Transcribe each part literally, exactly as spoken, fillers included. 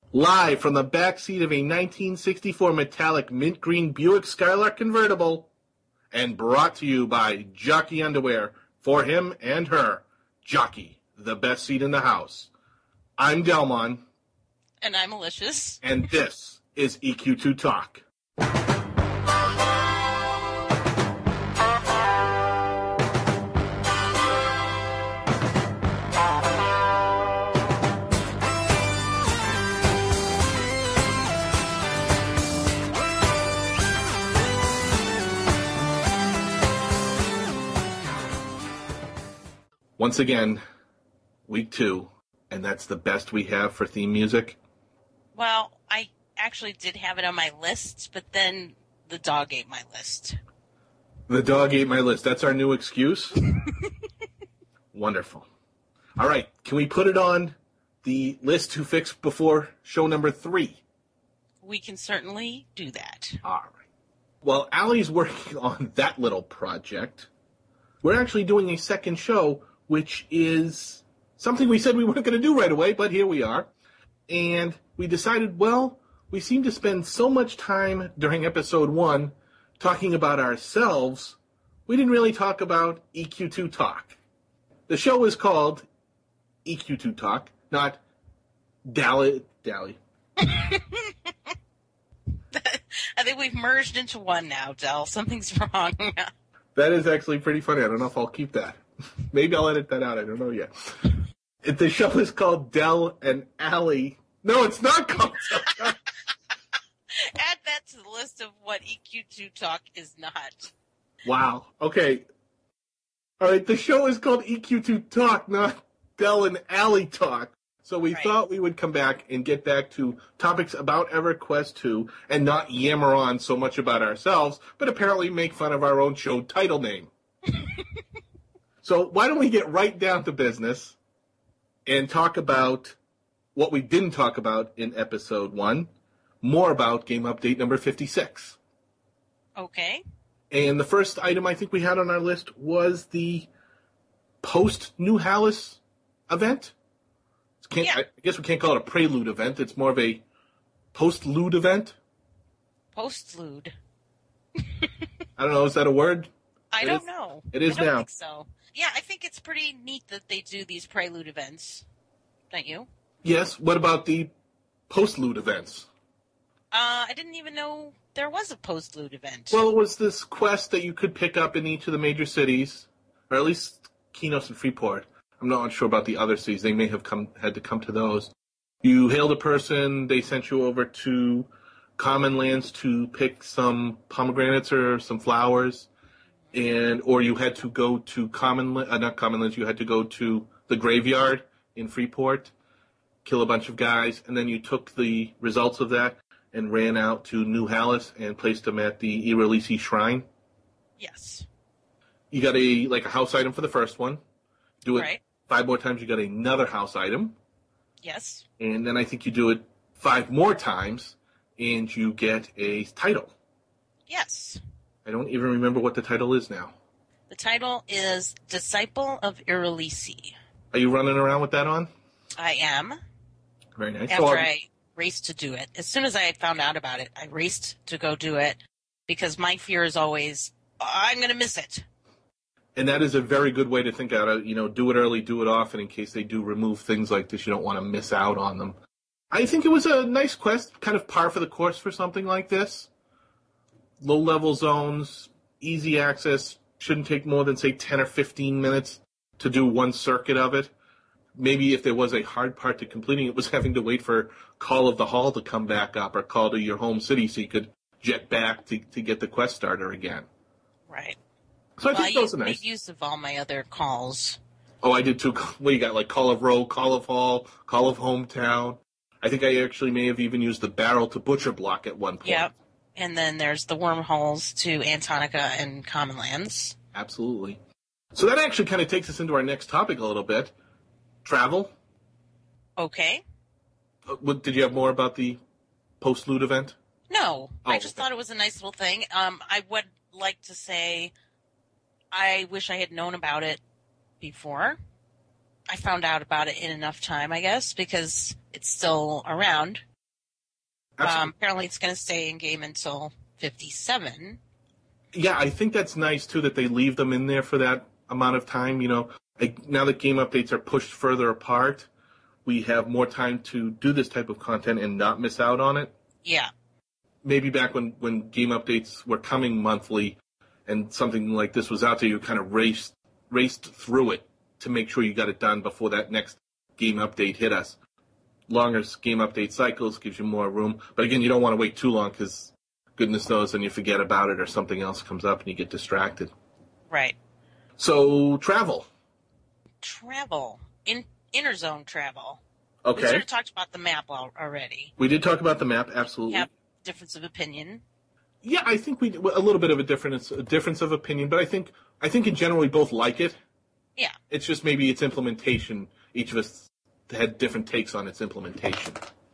Live from the back seat of a nineteen sixty-four metallic mint green Buick Skylark convertible, and brought to you by Jockey Underwear, for him and her. Jockey, the best seat in the house. I'm Delmon. And I'm Malicious. And this is E Q two Talk. Once again, week two, and that's the best we have for theme music. Well, I actually did have it on my list, but then the dog ate my list. The dog ate my list. That's our new excuse? Wonderful. All right, can we put it on the list to fix before show number three? We can certainly do that. All right. While Allie's working on that little project, we're actually doing a second show, which is something we said we weren't going to do right away, but here we are. And we decided, well, we seem to spend so much time during episode one talking about ourselves, we didn't really talk about E Q two Talk. The show is called E Q two Talk, not Dally. Dally. I think we've merged into one now, Del. Something's wrong. That is actually pretty funny. I don't know if I'll keep that. Maybe I'll edit that out. I don't know yet. It, the show is called Del and Allie. No, it's not called Del. Add that to the list of what E Q two Talk is not. Wow. Okay. All right. The show is called E Q two Talk, not Del and Allie Talk. So we right. thought we would come back and get back to topics about EverQuest two and not yammer on so much about ourselves, but apparently make fun of our own show title name. So why don't we get right down to business and talk about what we didn't talk about in episode one, more about game update number fifty-six. Okay. And the first item I think we had on our list was the post-New Hallis event. Can't, yeah. I guess we can't call it a prelude event. It's more of a post-lude event. Post-lude. I don't know. Is that a word? I it don't is, know. It is I don't now. think so. Yeah, I think it's pretty neat that they do these prelude events. Don't you? Yes. What about the post-lude events? Uh, I didn't even know there was a post-lude event. Well, it was this quest that you could pick up in each of the major cities, or at least Kenos and Freeport. I'm not sure about the other cities. They may have come had to come to those. You hailed a person. They sent you over to Common Lands to pick some pomegranates or some flowers, and or you had to go to Common uh, not Common Lands. You had to go to the graveyard in Freeport, kill a bunch of guys, and then you took the results of that and ran out to New Hallis and placed them at the Iralisi Shrine. Yes. You got a like a house item for the first one. Do it. Right. Five more times, you got another house item. Yes. And then I think you do it five more times, and you get a title. Yes. I don't even remember what the title is now. The title is Disciple of Iralisi. Are you running around with that on? I am. Very nice. After so, I raced to do it. As soon as I found out about it, I raced to go do it, because my fear is always, I'm going to miss it. And that is a very good way to think about it. You know, do it early, do it often, in case they do remove things like this. You don't want to miss out on them. I think it was a nice quest, kind of par for the course for something like this. Low-level zones, easy access, shouldn't take more than, say, ten or fifteen minutes to do one circuit of it. Maybe if there was a hard part to completing it, was having to wait for Call of the Hall to come back up or Call to your home city so you could jet back to, to get the quest starter again. Right. So I well, think I those are made nice. use of all my other calls. Oh, I did too. What you got? Like Call of Row, Call of Hall, Call of Hometown. I think I actually may have even used the barrel to butcher block at one point. Yep. And then there's the wormholes to Antonica and Common Lands. Absolutely. So that actually kind of takes us into our next topic a little bit. Travel. Okay. Uh, what, did you have more about the post-loot event? No. Oh, I just okay. thought it was a nice little thing. Um, I would like to say I wish I had known about it before. I found out about it in enough time, I guess, because it's still around. Absolutely. Um, apparently, it's going to stay in game until fifty-seven. Yeah, I think that's nice too that they leave them in there for that amount of time. You know, like, now that game updates are pushed further apart, we have more time to do this type of content and not miss out on it. Yeah. Maybe back when, when game updates were coming monthly and something like this was out there, you kind of raced raced through it to make sure you got it done before that next game update hit us. Longer game update cycles gives you more room. But again, you don't want to wait too long because goodness knows then you forget about it or something else comes up and you get distracted. Right. So, travel. Travel. In inner zone travel. Okay. We sort of talked about the map al- already. We did talk about the map, absolutely. We have difference of opinion. Yeah, I think we a little bit of a difference a difference of opinion, but I think I think in general we both like it. Yeah. It's just maybe its implementation. Each of us had different takes on its implementation.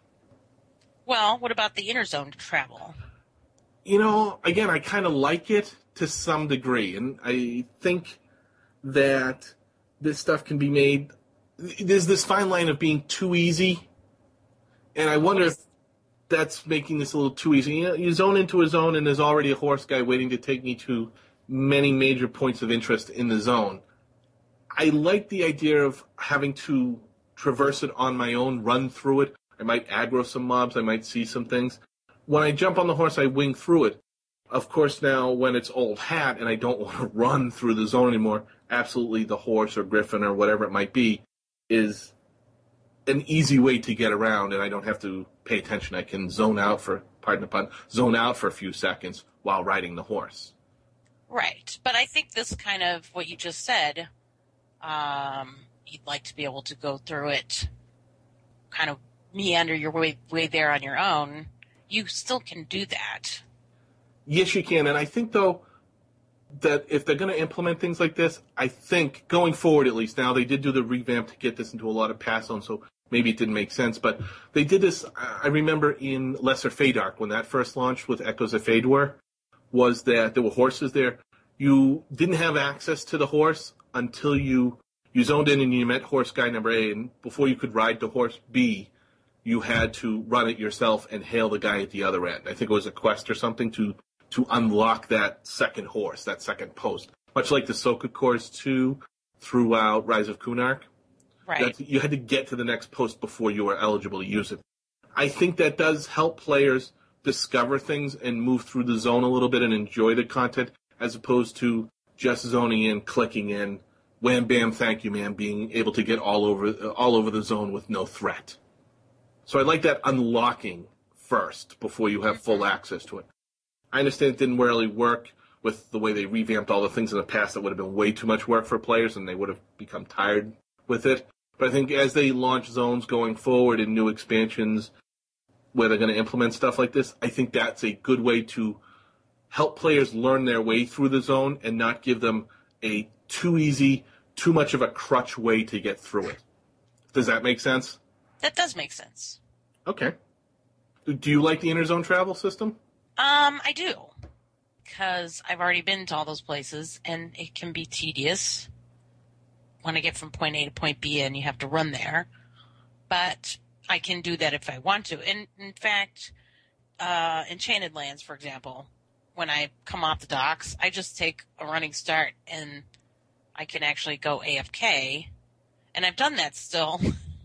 Well, what about the inner zone travel? You know, again, I kind of like it to some degree, and I think that this stuff can be made. There's this fine line of being too easy, and I wonder if that's making this a little too easy. You know, you zone into a zone, and there's already a horse guy waiting to take me to many major points of interest in the zone. I like the idea of having to traverse it on my own, run through it. I might aggro some mobs. I might see some things. When I jump on the horse, I wing through it. Of course, now, when it's old hat and I don't want to run through the zone anymore, absolutely the horse or griffin or whatever it might be is an easy way to get around, and I don't have to pay attention. I can zone out for, pardon the pun, zone out for a few seconds while riding the horse. Right. But I think this kind of, what you just said, um, you'd like to be able to go through it, kind of meander your way, way there on your own. You still can do that. Yes, you can. And I think, though, that if they're going to implement things like this, I think, going forward at least, now they did do the revamp to get this into a lot of pass zones, so maybe it didn't make sense, but they did this, I remember in Lesser Feydark, when that first launched with Echoes of Fador, was that there were horses there. You didn't have access to the horse until you, you zoned in and you met horse guy number A, and before you could ride to horse B, you had to run it yourself and hail the guy at the other end. I think it was a quest or something to to unlock that second horse, that second post. Much like the Soka Cores two throughout Rise of Kunark. Right. That you had to get to the next post before you were eligible to use it. I think that does help players discover things and move through the zone a little bit and enjoy the content, as opposed to just zoning in, clicking in, wham, bam, thank you, man, being able to get all over all over the zone with no threat. So I like that unlocking first before you have full access to it. I understand it didn't really work with the way they revamped all the things in the past. That would have been way too much work for players, and they would have become tired with it. But I think as they launch zones going forward in new expansions where they're going to implement stuff like this, I think that's a good way to help players learn their way through the zone and not give them a too easy, too much of a crutch way to get through it. Does that make sense? That does make sense. Okay. Do you like the inner zone travel system? Um, I do. Because I've already been to all those places, and it can be tedious when I get from point A to point B and you have to run there. But I can do that if I want to. And in fact, uh, Enchanted Lands, for example, when I come off the docks, I just take a running start and I can actually go A F K. And I've done that still.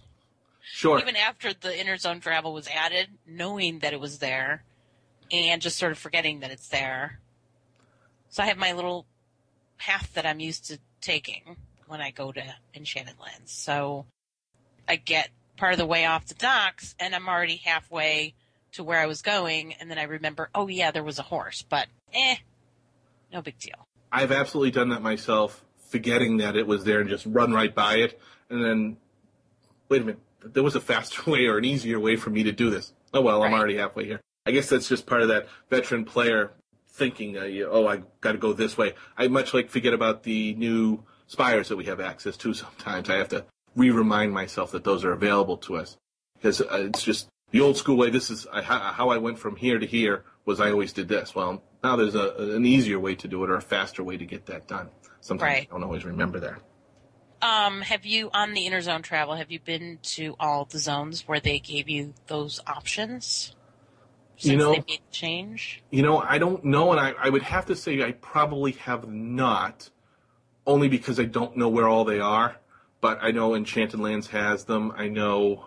Sure. Even after the inner zone travel was added, knowing that it was there and just sort of forgetting that it's there. So I have my little path that I'm used to taking when I go to Enchanted Lands. So I get part of the way off the docks, and I'm already halfway to where I was going, and then I remember, oh, yeah, there was a horse, but eh, no big deal. I've absolutely done that myself, forgetting that it was there and just run right by it, and then, wait a minute, there was a faster way or an easier way for me to do this. Oh, well, I'm Right. already halfway here. I guess that's just part of that veteran player thinking, uh, you, oh, I got to go this way. I much like forget about the new spires that we have access to sometimes. I have to re-remind myself that those are available to us. Because uh, it's just the old school way. This is uh, how I went from here to here was I always did this. Well, now there's a, an easier way to do it or a faster way to get that done. Sometimes Right. I don't always remember that. Um, have you, on the inner zone travel, have you been to all the zones where they gave you those options? since You know, they made the change? You know, I don't know, and I, I would have to say I probably have not, only because I don't know where all they are. But I know Enchanted Lands has them. I know,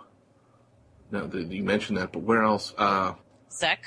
no, the, you mentioned that, but where else? Uh, Zek?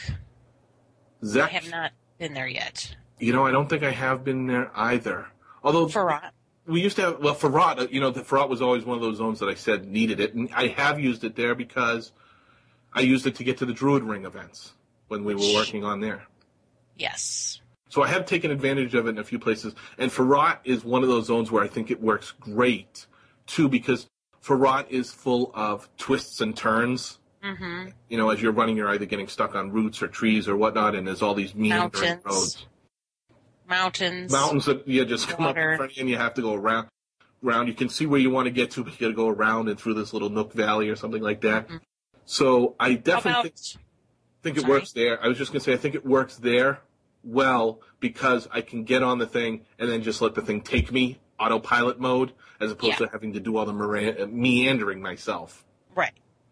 Zek? I have not been there yet. You know, I don't think I have been there either. Although Farrat? we used to have, well, Farrat, you know, the Farrat was always one of those zones that I said needed it, and I have used it there because I used it to get to the Druid Ring events when we were working on there. Yes. So I have taken advantage of it in a few places. And Farrat is one of those zones where I think it works great, too, because Farrat is full of twists and turns. Mm-hmm. You know, as you're running, you're either getting stuck on roots or trees or whatnot, and there's all these meandering Mountains. roads. Mountains. Mountains that, yeah, just come up Water. in front of you and you have to go around. around. You can see where you want to get to, but you got to go around and through this little nook valley or something like that. Mm-hmm. So I definitely How about, think, think it sorry? works there. I was just going to say I think it works there well because I can get on the thing and then just let the thing take me, autopilot mode, as opposed Yeah. to having to do all the mera- meandering myself. Right.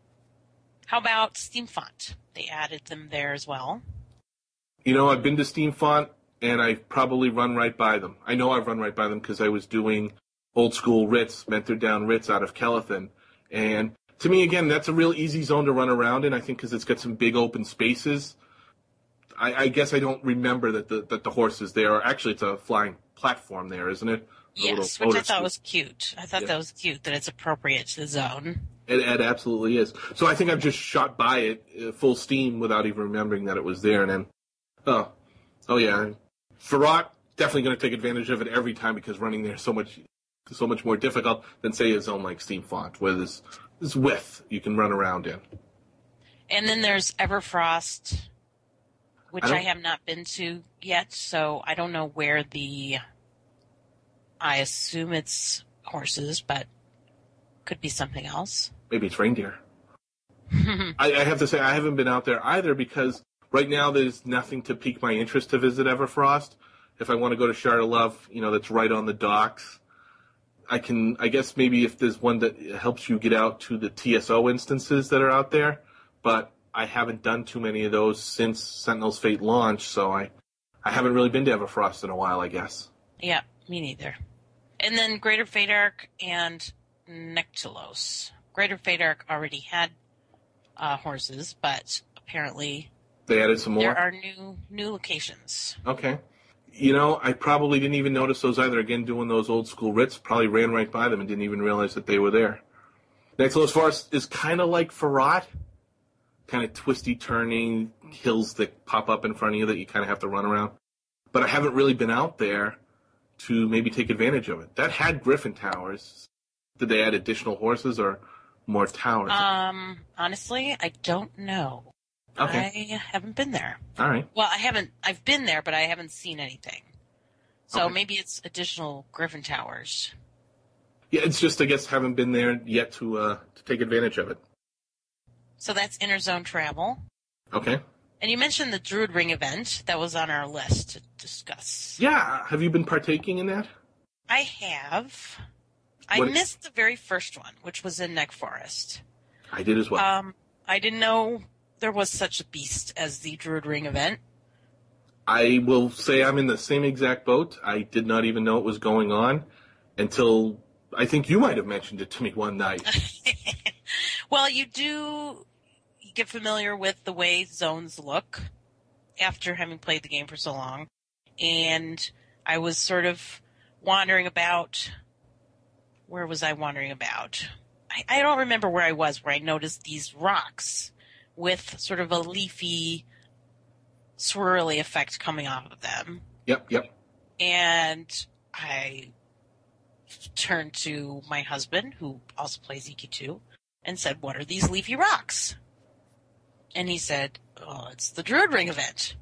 How about Steam Font? They added them there as well. You know, I've been to Steam Font, and I've probably run right by them. I know I've run right by them because I was doing old school Ritz, Mentor Down Ritz out of Kellethan. And to me, again, that's a real easy zone to run around in, I think, because it's got some big open spaces. I, I guess I don't remember that the that the horse is there. Or actually, it's a flying platform there, isn't it? A Yes, little which I motor thought scoot. was cute. I thought Yeah. that was cute that it's appropriate to the zone. It, it absolutely is. So I think I've just shot by it uh, full steam without even remembering that it was there. And then, oh, oh yeah, Farrat, definitely going to take advantage of it every time because running there is so much, so much more difficult than say a zone like Steam Font, where there's this width you can run around in. And then there's Everfrost, which I I, don't- have not been to yet, so I don't know where the. I assume it's horses, but could be something else. Maybe it's reindeer. I, I have to say I haven't been out there either because right now there's nothing to pique my interest to visit Everfrost. If I want to go to Shard of Love, you know, that's right on the docks. I can, I guess maybe if there's one that helps you get out to the T S O instances that are out there, but I haven't done too many of those since Sentinel's Fate launched, so I, I haven't really been to Everfrost in a while, I guess. Yeah, me neither. And then Greater Fadark and Nectalos. Greater Fadark already had uh, horses, but apparently They added some more? there are new new locations. Okay. You know, I probably didn't even notice those either. Again, doing those old school Ritz, probably ran right by them and didn't even realize that they were there. Nextlos Forest is kind of like Farrat. Kind of twisty, turning hills that pop up in front of you that you kind of have to run around. But I haven't really been out there to maybe take advantage of it. That had Griffin Towers. Did they add additional horses or more towers? Um, honestly, I don't know. Okay. I haven't been there. All right. Well, I haven't. I've been there, but I haven't seen anything. So Okay. maybe it's additional Griffin Towers. Yeah, it's just, I guess, haven't been there yet to uh, to take advantage of it. So that's Interzone Travel. Okay. And you mentioned the Druid Ring event that was on our list to discuss. Yeah. Have you been partaking in that? I have. I What- missed the very first one, which was in Neck Forest. I did as well. Um, I didn't know there was such a beast as the Druid Ring event. I will say I'm in the same exact boat. I did not even know it was going on until I think you might have mentioned it to me one night. Well, you do get familiar with the way zones look after having played the game for so long. And I was sort of wandering about. Where was I wandering about? I, I don't remember where I was, where I noticed these rocks with sort of a leafy, swirly effect coming off of them. Yep, yep. And I turned to my husband, who also plays E Q two, and said, "What are these leafy rocks?" And he said, "Oh, it's the Druid Ring event."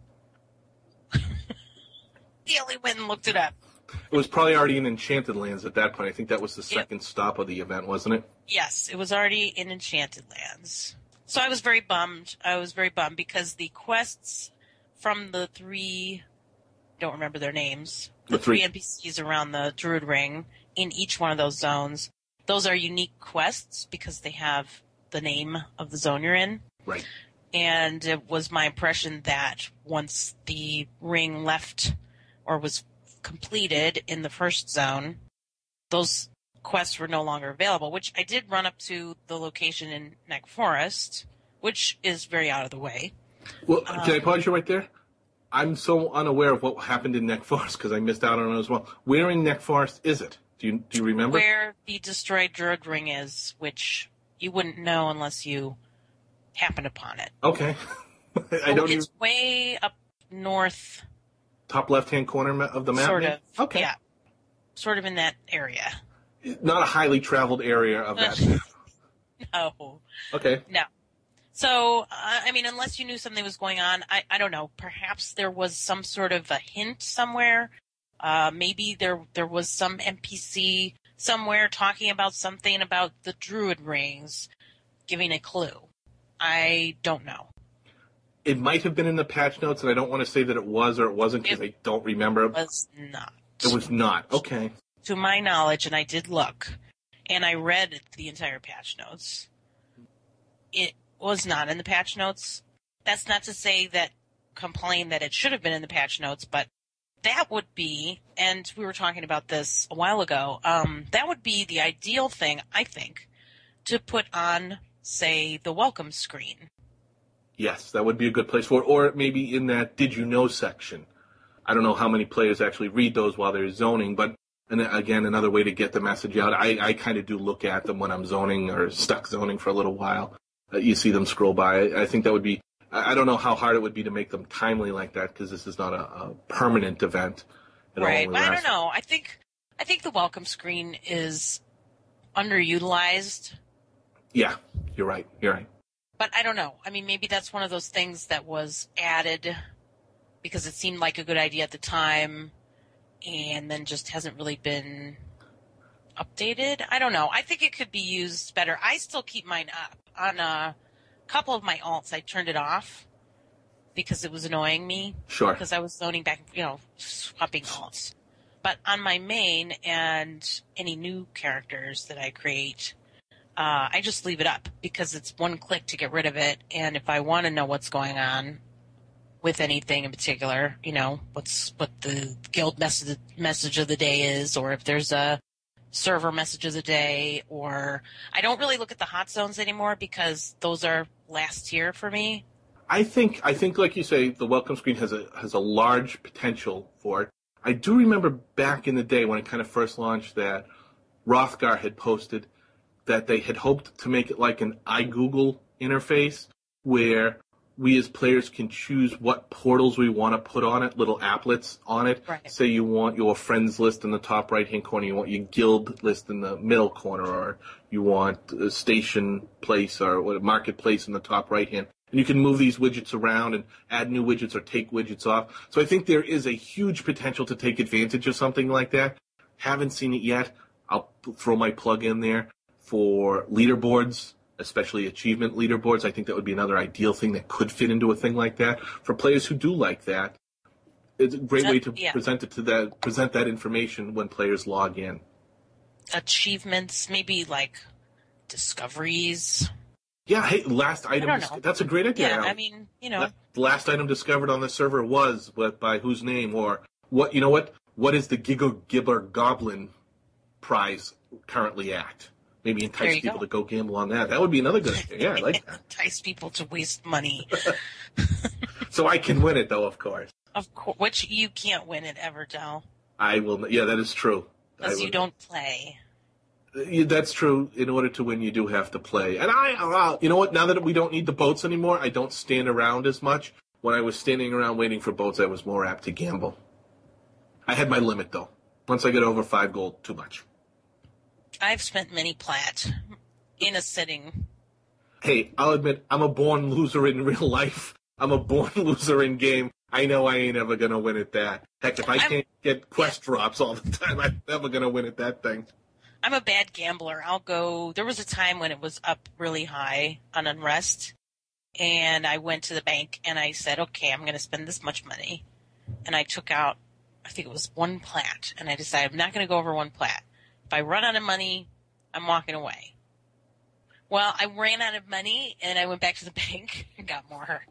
He only went and looked it up. It was probably already in Enchanted Lands at that point. I think that was the second stop of the event, wasn't it? Yes, it was already in Enchanted Lands. So I was very bummed. I was very bummed because the quests from the three, don't remember their names, the, The three. three N P Cs around the Druid Ring in each one of those zones, those are unique quests because they have the name of the zone you're in. Right. And it was my impression that once the ring left or was completed in the first zone, those quests were no longer available, which I did run up to the location in Neck Forest, which is very out of the way. Well, um, can I pause you right there? I'm so unaware of what happened in Neck Forest because I missed out on it as well. Where in Neck Forest is it? Do you do you remember? Where the destroyed Druid ring is, which you wouldn't know unless you happened upon it. Okay. I don't. It's even... way up north. Top left-hand corner of the map. Sort of. Okay. Yeah. Sort of in that area. Not a highly traveled area of that. No. Okay. No. So, uh, I mean, unless you knew something was going on, I, I don't know. Perhaps there was some sort of a hint somewhere. Uh, maybe there there was some N P C somewhere talking about something about the Druid rings, giving a clue. I don't know. It might have been in the patch notes, and I don't want to say that it was or it wasn't because I don't remember. It was not. It was not. Okay. To my knowledge, and I did look, and I read the entire patch notes, it was not in the patch notes. That's not to say that, complain that it should have been in the patch notes, but that would be, and we were talking about this a while ago, um, that would be the ideal thing, I think, to put on, say, the welcome screen. Yes, that would be a good place for it. Or maybe in that did you know section. I don't know how many players actually read those while they're zoning, but and again, another way to get the message out. I, I kind of do look at them when I'm zoning or stuck zoning for a little while. Uh, you see them scroll by. I, I think that would be, I, I don't know how hard it would be to make them timely like that because this is not a, a permanent event. It right. I don't know. I think, I think the welcome screen is underutilized. Yeah, you're right. You're right. But I don't know. I mean, maybe that's one of those things that was added because it seemed like a good idea at the time and then just hasn't really been updated. I don't know. I think it could be used better. I still keep mine up. On a couple of my alts, I turned it off because it was annoying me. Sure. Because I was zoning back, you know, swapping alts. But on my main and any new characters that I create, Uh, I just leave it up because it's one click to get rid of it. And if I want to know what's going on with anything in particular, you know, what's what the guild message message of the day is, or if there's a server message of the day, or I don't really look at the hot zones anymore because those are last tier for me. I think I think like you say, the welcome screen has a has a large potential for it. I do remember back in the day when it kind of first launched that Rothgar had posted that they had hoped to make it like an iGoogle interface where we as players can choose what portals we want to put on it, little applets on it. Right. Say you want your friends list in the top right-hand corner, you want your guild list in the middle corner, or you want a station place or what, marketplace in the top right-hand. And you can move these widgets around and add new widgets or take widgets off. So I think there is a huge potential to take advantage of something like that. Haven't seen it yet. I'll throw my plug in there. For leaderboards, especially achievement leaderboards, I think that would be another ideal thing that could fit into a thing like that. For players who do like that, it's a great way to yeah. present it to that present that information when players log in. Achievements, maybe like discoveries. Yeah, hey, last item. I don't know. That's a great idea. Yeah, I mean, you know, the last item discovered on the server was what by whose name, or what? You know what? What is the Giggle Gibber Goblin prize currently at? Maybe entice people go. to go gamble on that. That would be another good idea. Yeah, I like that. Entice people to waste money. So I can win it, though, of course. Of course. Which you can't win it, Everdell. I will. Yeah, that is true. Because you don't play. Yeah, that's true. In order to win, you do have to play. And I, you know what? Now that we don't need the boats anymore, I don't stand around as much. When I was standing around waiting for boats, I was more apt to gamble. I had my limit, though. Once I get over five gold, too much. I've spent many plat in a sitting. Hey, I'll admit, I'm a born loser in real life. I'm a born loser in game. I know I ain't ever going to win at that. Heck, if I I'm, can't get quest drops all the time, I'm never going to win at that thing. I'm a bad gambler. I'll go... There was a time when it was up really high on Unrest, and I went to the bank, and I said, okay, I'm going to spend this much money. And I took out, I think it was one plat, and I decided I'm not going to go over one plat. If I run out of money, I'm walking away. Well, I ran out of money, and I went back to the bank and got more.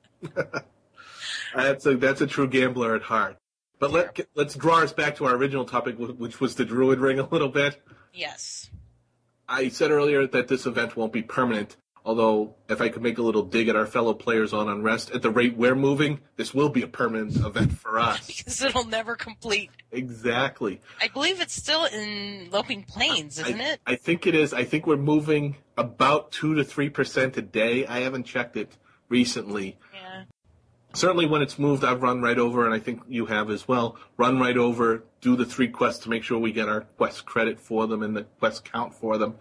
That's a that's a true gambler at heart. But let let's draw us back to our original topic, which was the Druid Ring a little bit. Yes. I said earlier that this event won't be permanent, although if I could make a little dig at our fellow players on Unrest, at the rate we're moving, this will be a permanent event for us. Because it'll never complete. Exactly. I believe it's still in Loping Plains, isn't I, it? I think it is. I think we're moving about two to three percent a day. I haven't checked it recently. Yeah. Certainly when it's moved, I've run right over, and I think you have as well, run right over, do the three quests to make sure we get our quest credit for them and the quest count for them.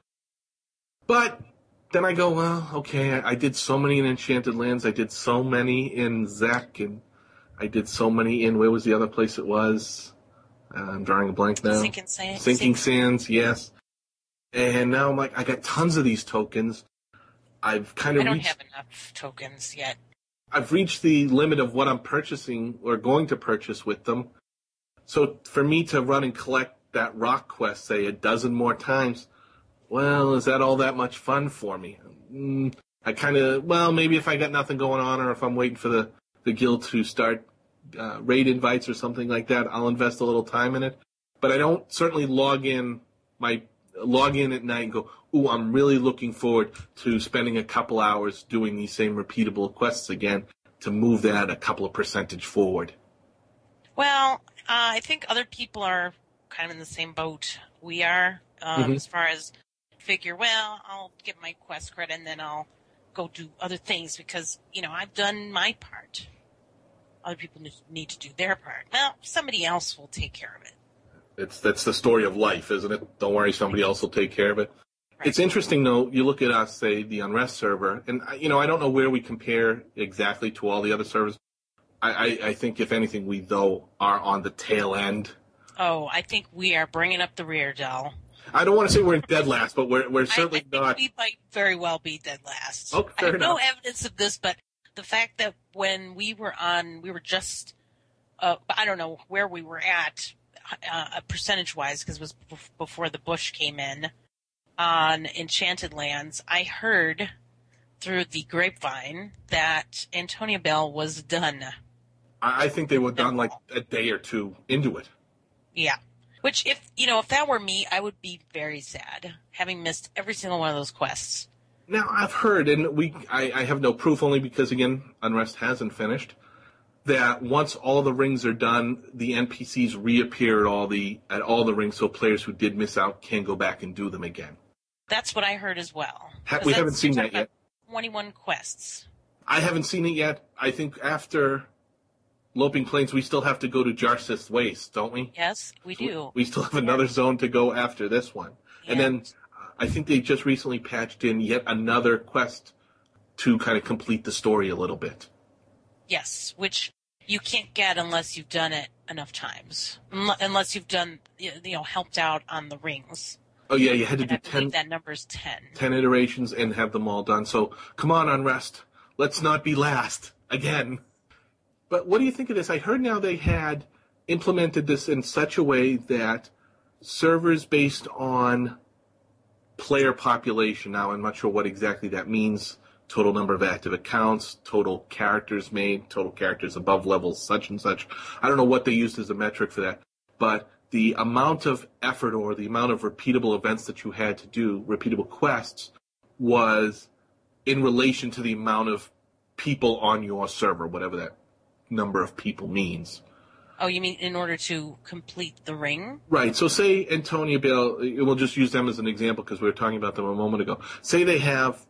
But then I go, well, okay, I, I did so many in Enchanted Lands, I did so many in Zek, and I did so many in, where was the other place it was? Uh, I'm drawing a blank now. Sinking Sands. Sinking Sands, yes. And now I'm like, I got tons of these tokens. I've kind of I don't reached... have enough tokens yet. I've reached the limit of what I'm purchasing or going to purchase with them. So for me to run and collect that rock quest, say, a dozen more times, well, is that all that much fun for me? Mm, I kind of, well, maybe if I got nothing going on or if I'm waiting for the, the guild to start uh, raid invites or something like that, I'll invest a little time in it. But I don't certainly log in my log in at night and go, ooh, I'm really looking forward to spending a couple hours doing these same repeatable quests again to move that a couple of percentage forward. Well, uh, I think other people are kind of in the same boat we are, um, mm-hmm. as far as figure, well, I'll get my quest credit and then I'll go do other things because, you know, I've done my part. Other people need to do their part. Well, somebody else will take care of it. It's that's the story of life, isn't it? Don't worry, somebody else will take care of it. Right. It's interesting, though, you look at us, say, the Unrest server, and, you know, I don't know where we compare exactly to all the other servers. I, I, I think, if anything, we, though, are on the tail end. Oh, I think we are bringing up the rear, Del. I don't want to say we're in dead last, but we're we're certainly I, I not. think we might very well be dead last. Oh, fair I have enough. no evidence of this, but the fact that when we were on, we were just, uh, I don't know where we were at, uh, percentage-wise, because it was before the Bush came in, on Enchanted Lands, I heard through the grapevine that Antonia Bell was done. I think they were done like a day or two into it. Yeah. Which, if, you know, if that were me, I would be very sad, having missed every single one of those quests. Now, I've heard, and we I, I have no proof only because, again, Unrest hasn't finished, that once all the rings are done, the N P Cs reappear at all the at all the rings, so players who did miss out can go back and do them again. That's what I heard as well. Ha- we haven't seen that yet. twenty-one quests. I haven't seen it yet. I think after Loping Plains, we still have to go to Jarsith's Waste, don't we? Yes, we do. We, we still have another zone to go after this one. Yeah. And then uh, I think they just recently patched in yet another quest to kind of complete the story a little bit. Yes, which you can't get unless you've done it enough times. Unless you've done, you know, helped out on the rings. Oh, yeah, you had to and do I ten, believe that number's ten. ten iterations and have them all done. So come on, Unrest. Let's not be last again. But what do you think of this? I heard now they had implemented this in such a way that servers based on player population, now I'm not sure what exactly that means, total number of active accounts, total characters made, total characters above level such and such. I don't know what they used as a metric for that, but the amount of effort or the amount of repeatable events that you had to do, repeatable quests, was in relation to the amount of people on your server, whatever that number of people means. Oh, you mean in order to complete the ring? Right. So say Antonia Bell, we'll just use them as an example because we were talking about them a moment ago. Say they have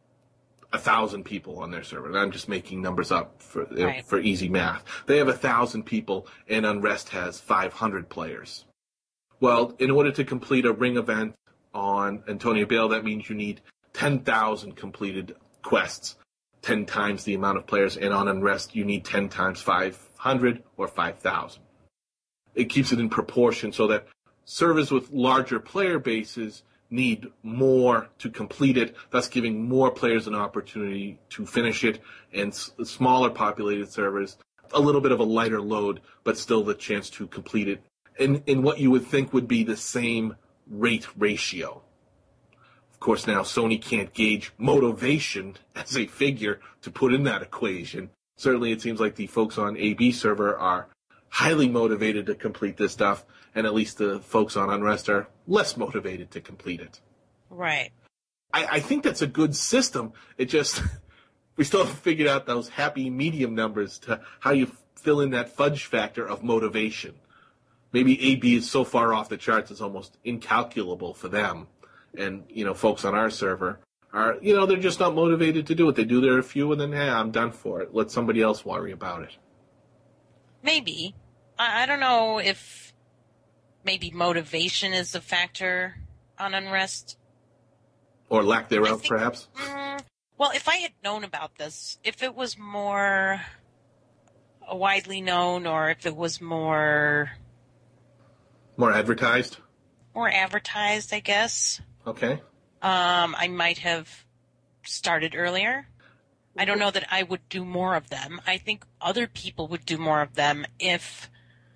a thousand people on their server, and I'm just making numbers up for right. for easy math. They have a thousand people, and Unrest has five hundred players. Well, in order to complete a ring event on Antonia Bell, that means you need ten thousand completed quests, ten times the amount of players, and on Unrest you need ten times five hundred or five thousand. It keeps it in proportion so that servers with larger player bases need more to complete it, thus giving more players an opportunity to finish it, and s- smaller populated servers, a little bit of a lighter load, but still the chance to complete it in, in what you would think would be the same rate ratio. Of course, now Sony can't gauge motivation as a figure to put in that equation. Certainly, it seems like the folks on A B server are highly motivated to complete this stuff, and at least the folks on Unrest are less motivated to complete it. Right. I, I think that's a good system. It just, we still haven't figured out those happy medium numbers to how you fill in that fudge factor of motivation. Maybe A B is so far off the charts it's almost incalculable for them. And, you know, folks on our server are, you know, they're just not motivated to do it. They do their few and then, hey, I'm done for it. Let somebody else worry about it. Maybe. I, I don't know if maybe motivation is a factor on Unrest. Or lack thereof, think, perhaps? Mm, well, if I had known about this, if it was more widely known or if it was more... More advertised? More advertised, I guess. Okay. Um, I might have started earlier. I don't know that I would do more of them. I think other people would do more of them if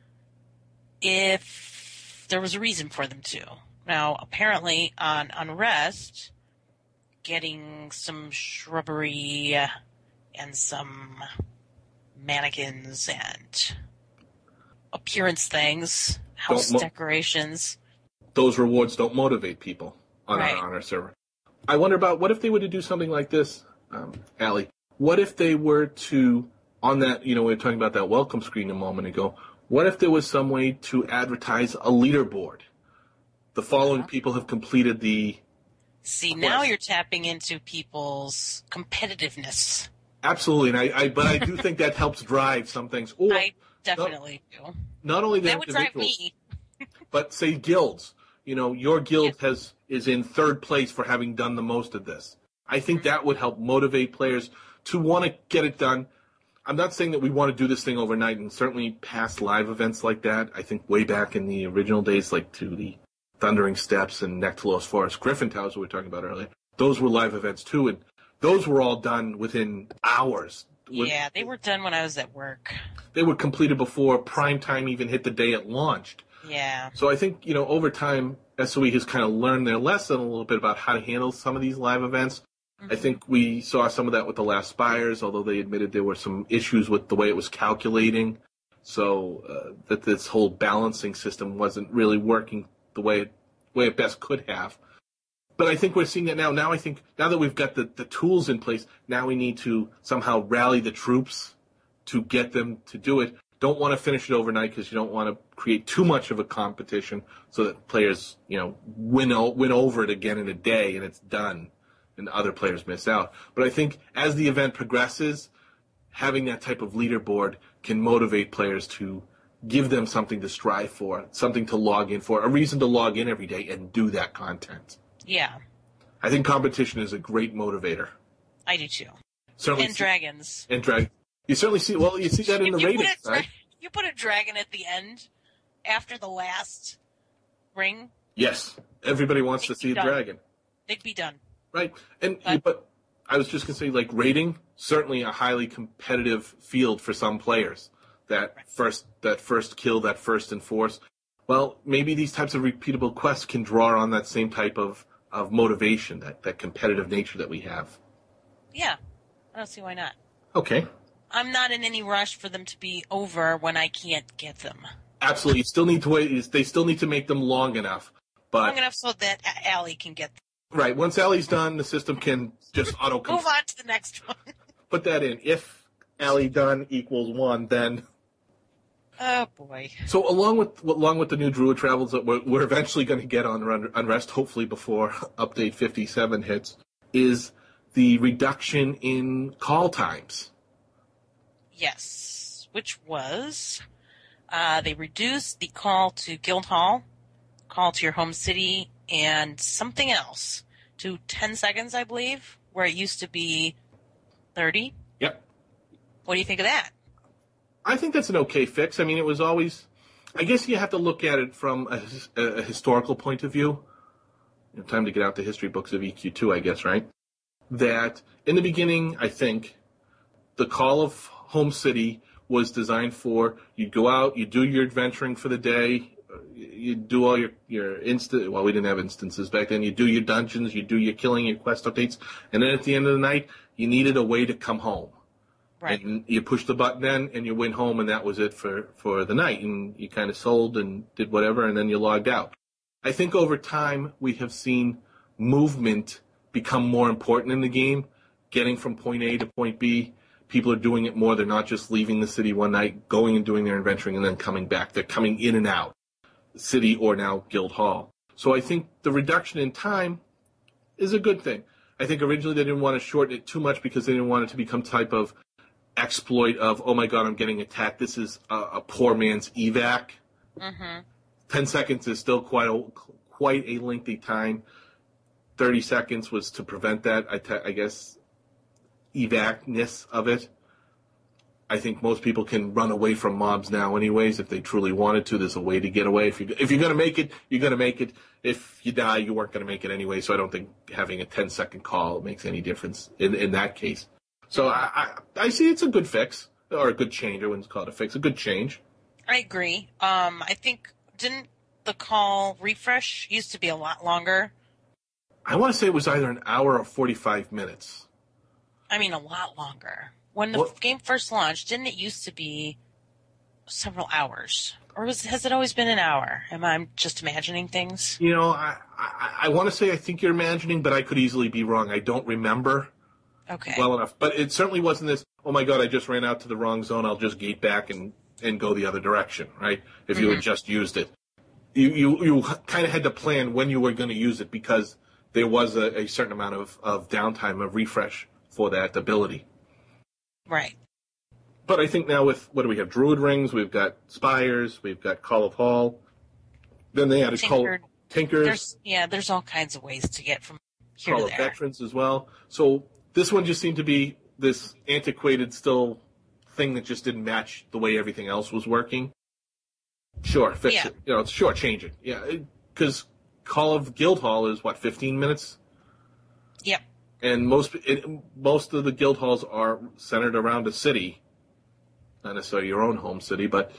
if there was a reason for them to. Now, apparently on Unrest, getting some shrubbery and some mannequins and appearance things, house mo- decorations. Those rewards don't motivate people on, right. our, on our server. I wonder about what if they were to do something like this, um, Allie. What if they were to, on that, you know, we were talking about that welcome screen a moment ago, what if there was some way to advertise a leaderboard? The following uh-huh. people have completed the See, quest. Now you're tapping into people's competitiveness. Absolutely, and I, I but I do think that helps drive some things. Or, I definitely not, do. Not only that would drive me, but say guilds. You know, your guild yeah. has is in third place for having done the most of this. I think mm-hmm. that would help motivate players to want to get it done. I'm not saying that we want to do this thing overnight, and certainly past live events like that. I think way back in the original days, like to the Thundering Steps and Nectalos Forest Griffin Towers we were talking about earlier, those were live events too, and those were all done within hours. Yeah, they were done when I was at work. They were completed before prime time even hit the day it launched. Yeah. So I think, you know, over time, S O E has kind of learned their lesson a little bit about how to handle some of these live events. Mm-hmm. I think we saw some of that with the Last Spires, although they admitted there were some issues with the way it was calculating. So uh, that this whole balancing system wasn't really working the way it, way it best could have. But I think we're seeing that now. Now I think, now that we've got the, the tools in place, now we need to somehow rally the troops to get them to do it. Don't want to finish it overnight because you don't want to create too much of a competition so that players, you know, win o- win over it again in a day and it's done and other players miss out. But I think as the event progresses, having that type of leaderboard can motivate players to give them something to strive for, something to log in for, a reason to log in every day and do that content. Yeah. I think competition is a great motivator. I do too. Certainly and see, dragons. And dragons. You certainly see, well, you see that in the you ratings, dra- right? You put a dragon at the end after the last ring. Yes. Everybody wants to see a done. dragon. They'd be done. Right. And but, but I was just going to say, like, rating, certainly a highly competitive field for some players. That right. first that first kill, that first enforce. Well, maybe these types of repeatable quests can draw on that same type of, of motivation, that, that competitive nature that we have. Yeah. I don't see why not. Okay. I'm not in any rush for them to be over when I can't get them. Absolutely. You still need to wait. They still need to make them long enough. But long enough so that Allie can get them. Right. Once Allie's done, the system can just auto move on to the next one. Put that in. If Allie done equals one, then. Oh boy. So along with along with the new Druid travels that we're, we're eventually going to get on Unrest, hopefully before update fifty-seven hits, is the reduction in call times. Yes, which was uh, they reduced the call to Guildhall, call to your home city, and something else to ten seconds, I believe, where it used to be thirty. Yep. What do you think of that? I think that's an okay fix. I mean, it was always, I guess you have to look at it from a, a historical point of view. You know, time to get out the history books of E Q two, I guess, right? That in the beginning, I think, the call of home city was designed for, you'd go out, you'd do your adventuring for the day, you do all your your instant. Well, we didn't have instances back then. You do your dungeons, you do your killing, your quest updates, and then at the end of the night, you needed a way to come home. Right. And you push the button in, and you went home, and that was it for for the night. And you kind of sold and did whatever, and then you logged out. I think over time we have seen movement become more important in the game, getting from point A to point B. People are doing it more. They're not just leaving the city one night, going and doing their adventuring, and then coming back. They're coming in and out, city or now guild hall. So I think the reduction in time is a good thing. I think originally they didn't want to shorten it too much because they didn't want it to become type of exploit of, oh my god, I'm getting attacked. This is a, a poor man's evac. Mm-hmm. Ten seconds is still quite a, quite a lengthy time. Thirty seconds was to prevent that, I, te- I guess, evac-ness of it. I think most people can run away from mobs now anyways if they truly wanted to. There's a way to get away. If, you, if you're going to make it, you're going to make it. If you die, you weren't going to make it anyway, so I don't think having a ten-second call makes any difference in, in that case. So I, I, I see it's a good fix, or a good change. I wouldn't call it a fix. A good change. I agree. Um, I think, didn't the call refresh used to be a lot longer? I want to say it was either an hour or forty-five minutes. I mean, a lot longer. When the What? game first launched, didn't it used to be several hours? Or was, has it always been an hour? Am I just imagining things? You know, I, I, I want to say I think you're imagining, but I could easily be wrong. I don't remember Okay. well enough. But it certainly wasn't this, oh my god, I just ran out to the wrong zone. I'll just gate back and, and go the other direction, right? If Mm-hmm. you had just used it. You, you, you kind of had to plan when you were going to use it because there was a, a certain amount of, of downtime, of refresh for that ability. Right. But I think now with, what do we have? Druid Rings, we've got Spires, we've got Call of Hall. Then they added Call Tinkered. Tinkers, There's, yeah, there's all kinds of ways to get from here Call to of there. Veterans as well. So this one just seemed to be this antiquated still thing that just didn't match the way everything else was working. Sure, fix Yeah. it. You know, sure, change it. Yeah, because Call of Guild Hall is, what, fifteen minutes? Yep. And most it, most of the guild halls are centered around a city, not necessarily your own home city, but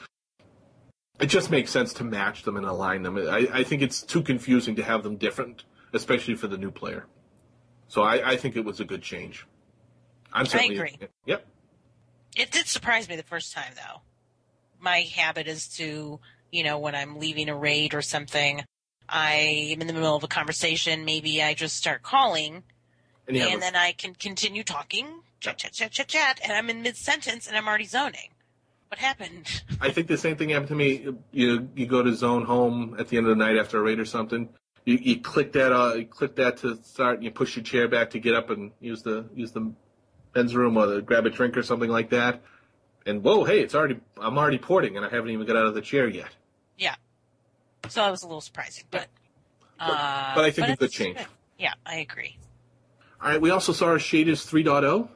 it just makes sense to match them and align them. I, I think it's too confusing to have them different, especially for the new player. So I, I think it was a good change. I'm certainly, agree. Yep. It did surprise me the first time, though. My habit is to, you know, when I'm leaving a raid or something, I am in the middle of a conversation. Maybe I just start calling, And, you have and a- then I can continue talking, chat, chat, chat, chat, chat, and I'm in mid-sentence, and I'm already zoning. What happened? I think the same thing happened to me. You you go to zone home at the end of the night after a raid or something. You, you click that uh, you click that to start, and you push your chair back to get up and use the use the men's room or the, grab a drink or something like that. And whoa, hey, it's already I'm already porting, and I haven't even got out of the chair yet. Yeah. So that was a little surprising, but uh, but I think a good it's change. good. Yeah, I agree. All right, we also saw Shaders three point oh.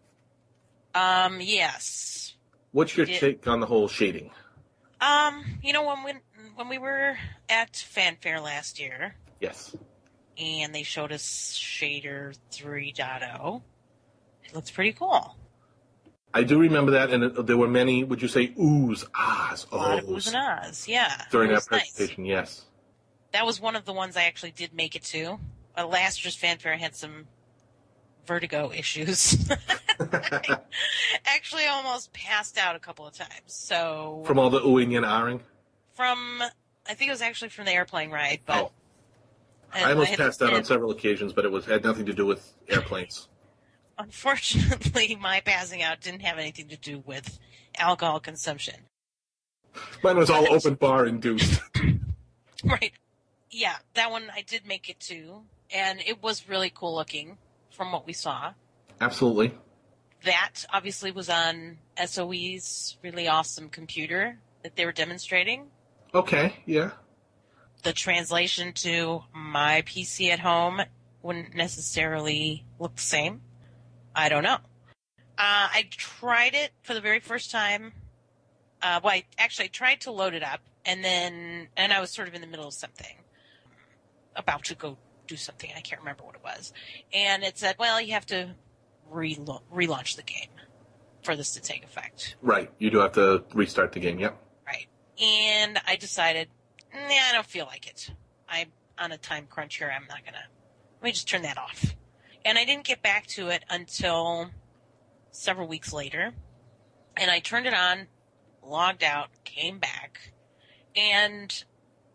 Um, yes. What's your We did. take on the whole shading? Um, you know, when we when we were at Fanfare last year, Yes. and they showed us Shader three point oh, it looks pretty cool. I do remember that, and it, there were many, would you say, oohs, ahs, A lot of ohs oohs and ahs, yeah. during it that was nice. presentation, yes. That was one of the ones I actually did make it to. Uh, last year's Fanfare had some vertigo issues. I actually almost passed out a couple of times. So From all the oohing and ahhing? from I think it was actually from the airplane ride, but Oh. I almost had- passed out on and several occasions, but it was had nothing to do with airplanes. unfortunately, my passing out didn't have anything to do with alcohol consumption. Mine was all open bar induced. Right. Yeah, that one I did make it to, and it was really cool looking from what we saw. Absolutely. That obviously was on S O E's really awesome computer that they were demonstrating. Okay, yeah. The translation to my P C at home wouldn't necessarily look the same. I don't know. Uh, I tried it for the very first time. Uh, well, I actually tried to load it up, and then, and I was sort of in the middle of something, about to go do something. I can't remember what it was. And it said, well, you have to re- relaunch the game for this to take effect. Right. You do have to restart the game, yep. Right. And I decided, nah, I don't feel like it. I'm on a time crunch here. I'm not going to. Let me just turn that off. And I didn't get back to it until several weeks later. And I turned it on, logged out, came back, and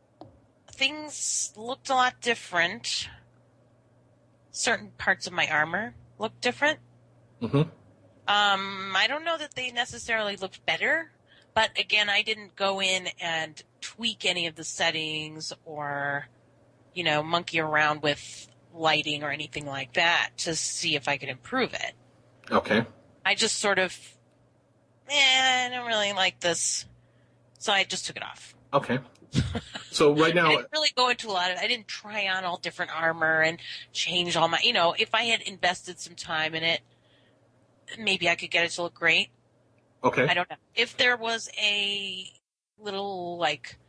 things looked a lot different. Certain parts of my armor looked different. Mm-hmm. Um, I don't know that they necessarily looked better, but again, I didn't go in and tweak any of the settings or, you know, monkey around with lighting or anything like that to see if I could improve it. Okay. I just sort of, eh, I don't really like this, so I just took it off. Okay. So right now, I didn't really go into a lot of. I didn't try on all different armor and change all my. You know, if I had invested some time in it, maybe I could get it to look great. okay. I don't know. If there was a little like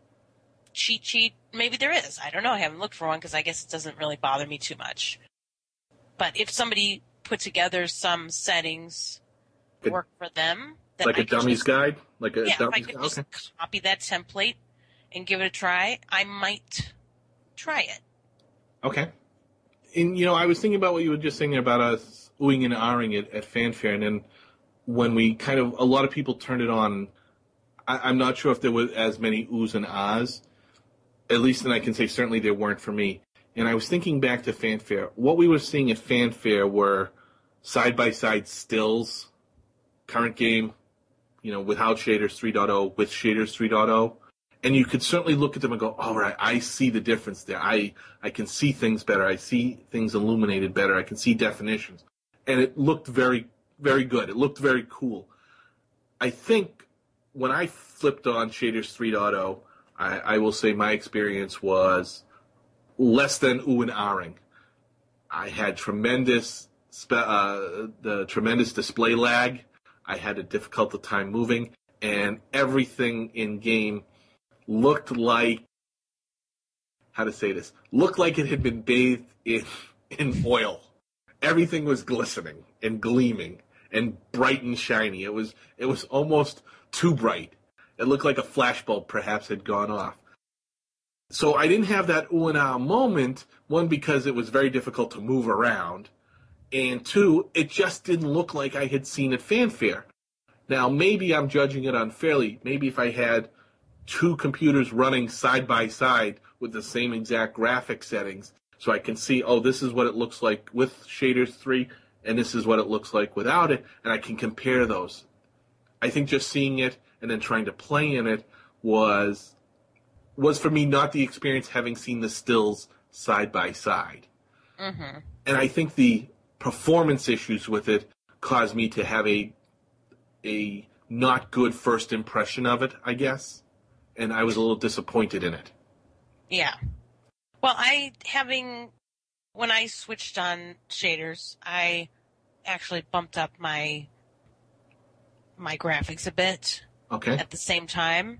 cheat sheet, maybe there is. I don't know. I haven't looked for one because I guess it doesn't really bother me too much. But if somebody put together some settings Good. work for them, that Like I a could dummy's just, guide? Like a yeah, if I dummy's could guide? just Okay. copy that template and give it a try, I might try it. Okay. And, you know, I was thinking about what you were just saying about us oohing and ahhing it at Fanfare, and then when we kind of, a lot of people turned it on, I, I'm not sure if there was as many oohs and ahs, at least, and I can say certainly there weren't for me. And I was thinking back to Fanfare. What we were seeing at Fanfare were side-by-side stills, current game, you know, without shaders three point oh, with shaders three point oh. And you could certainly look at them and go, all right, I see the difference there. I, I can see things better. I see things illuminated better. I can see definitions. And it looked very, very good. It looked very cool. I think when I flipped on shaders three point oh, I, I will say my experience was less than ooh and ahhing. I had tremendous, spe- uh, the tremendous display lag. I had a difficult time moving, and everything in game looked like, how to say this, looked like it had been bathed in, in oil. Everything was glistening and gleaming and bright and shiny. It was, it was almost too bright. It looked like a flashbulb perhaps had gone off. So I didn't have that ooh and ah moment, one, because it was very difficult to move around, and two, it just didn't look like I had seen at Fanfare. Now, maybe I'm judging it unfairly. Maybe if I had two computers running side by side with the same exact graphic settings, so I can see, oh, this is what it looks like with shaders three, and this is what it looks like without it, and I can compare those. I think just seeing it and then trying to play in it was was for me not the experience having seen the stills side by side. Mm-hmm. And I think the performance issues with it caused me to have a a not good first impression of it, I guess. And I was a little disappointed in it. Yeah. Well, I, having, when I switched on shaders, I actually bumped up my, my graphics a bit Okay. at the same time.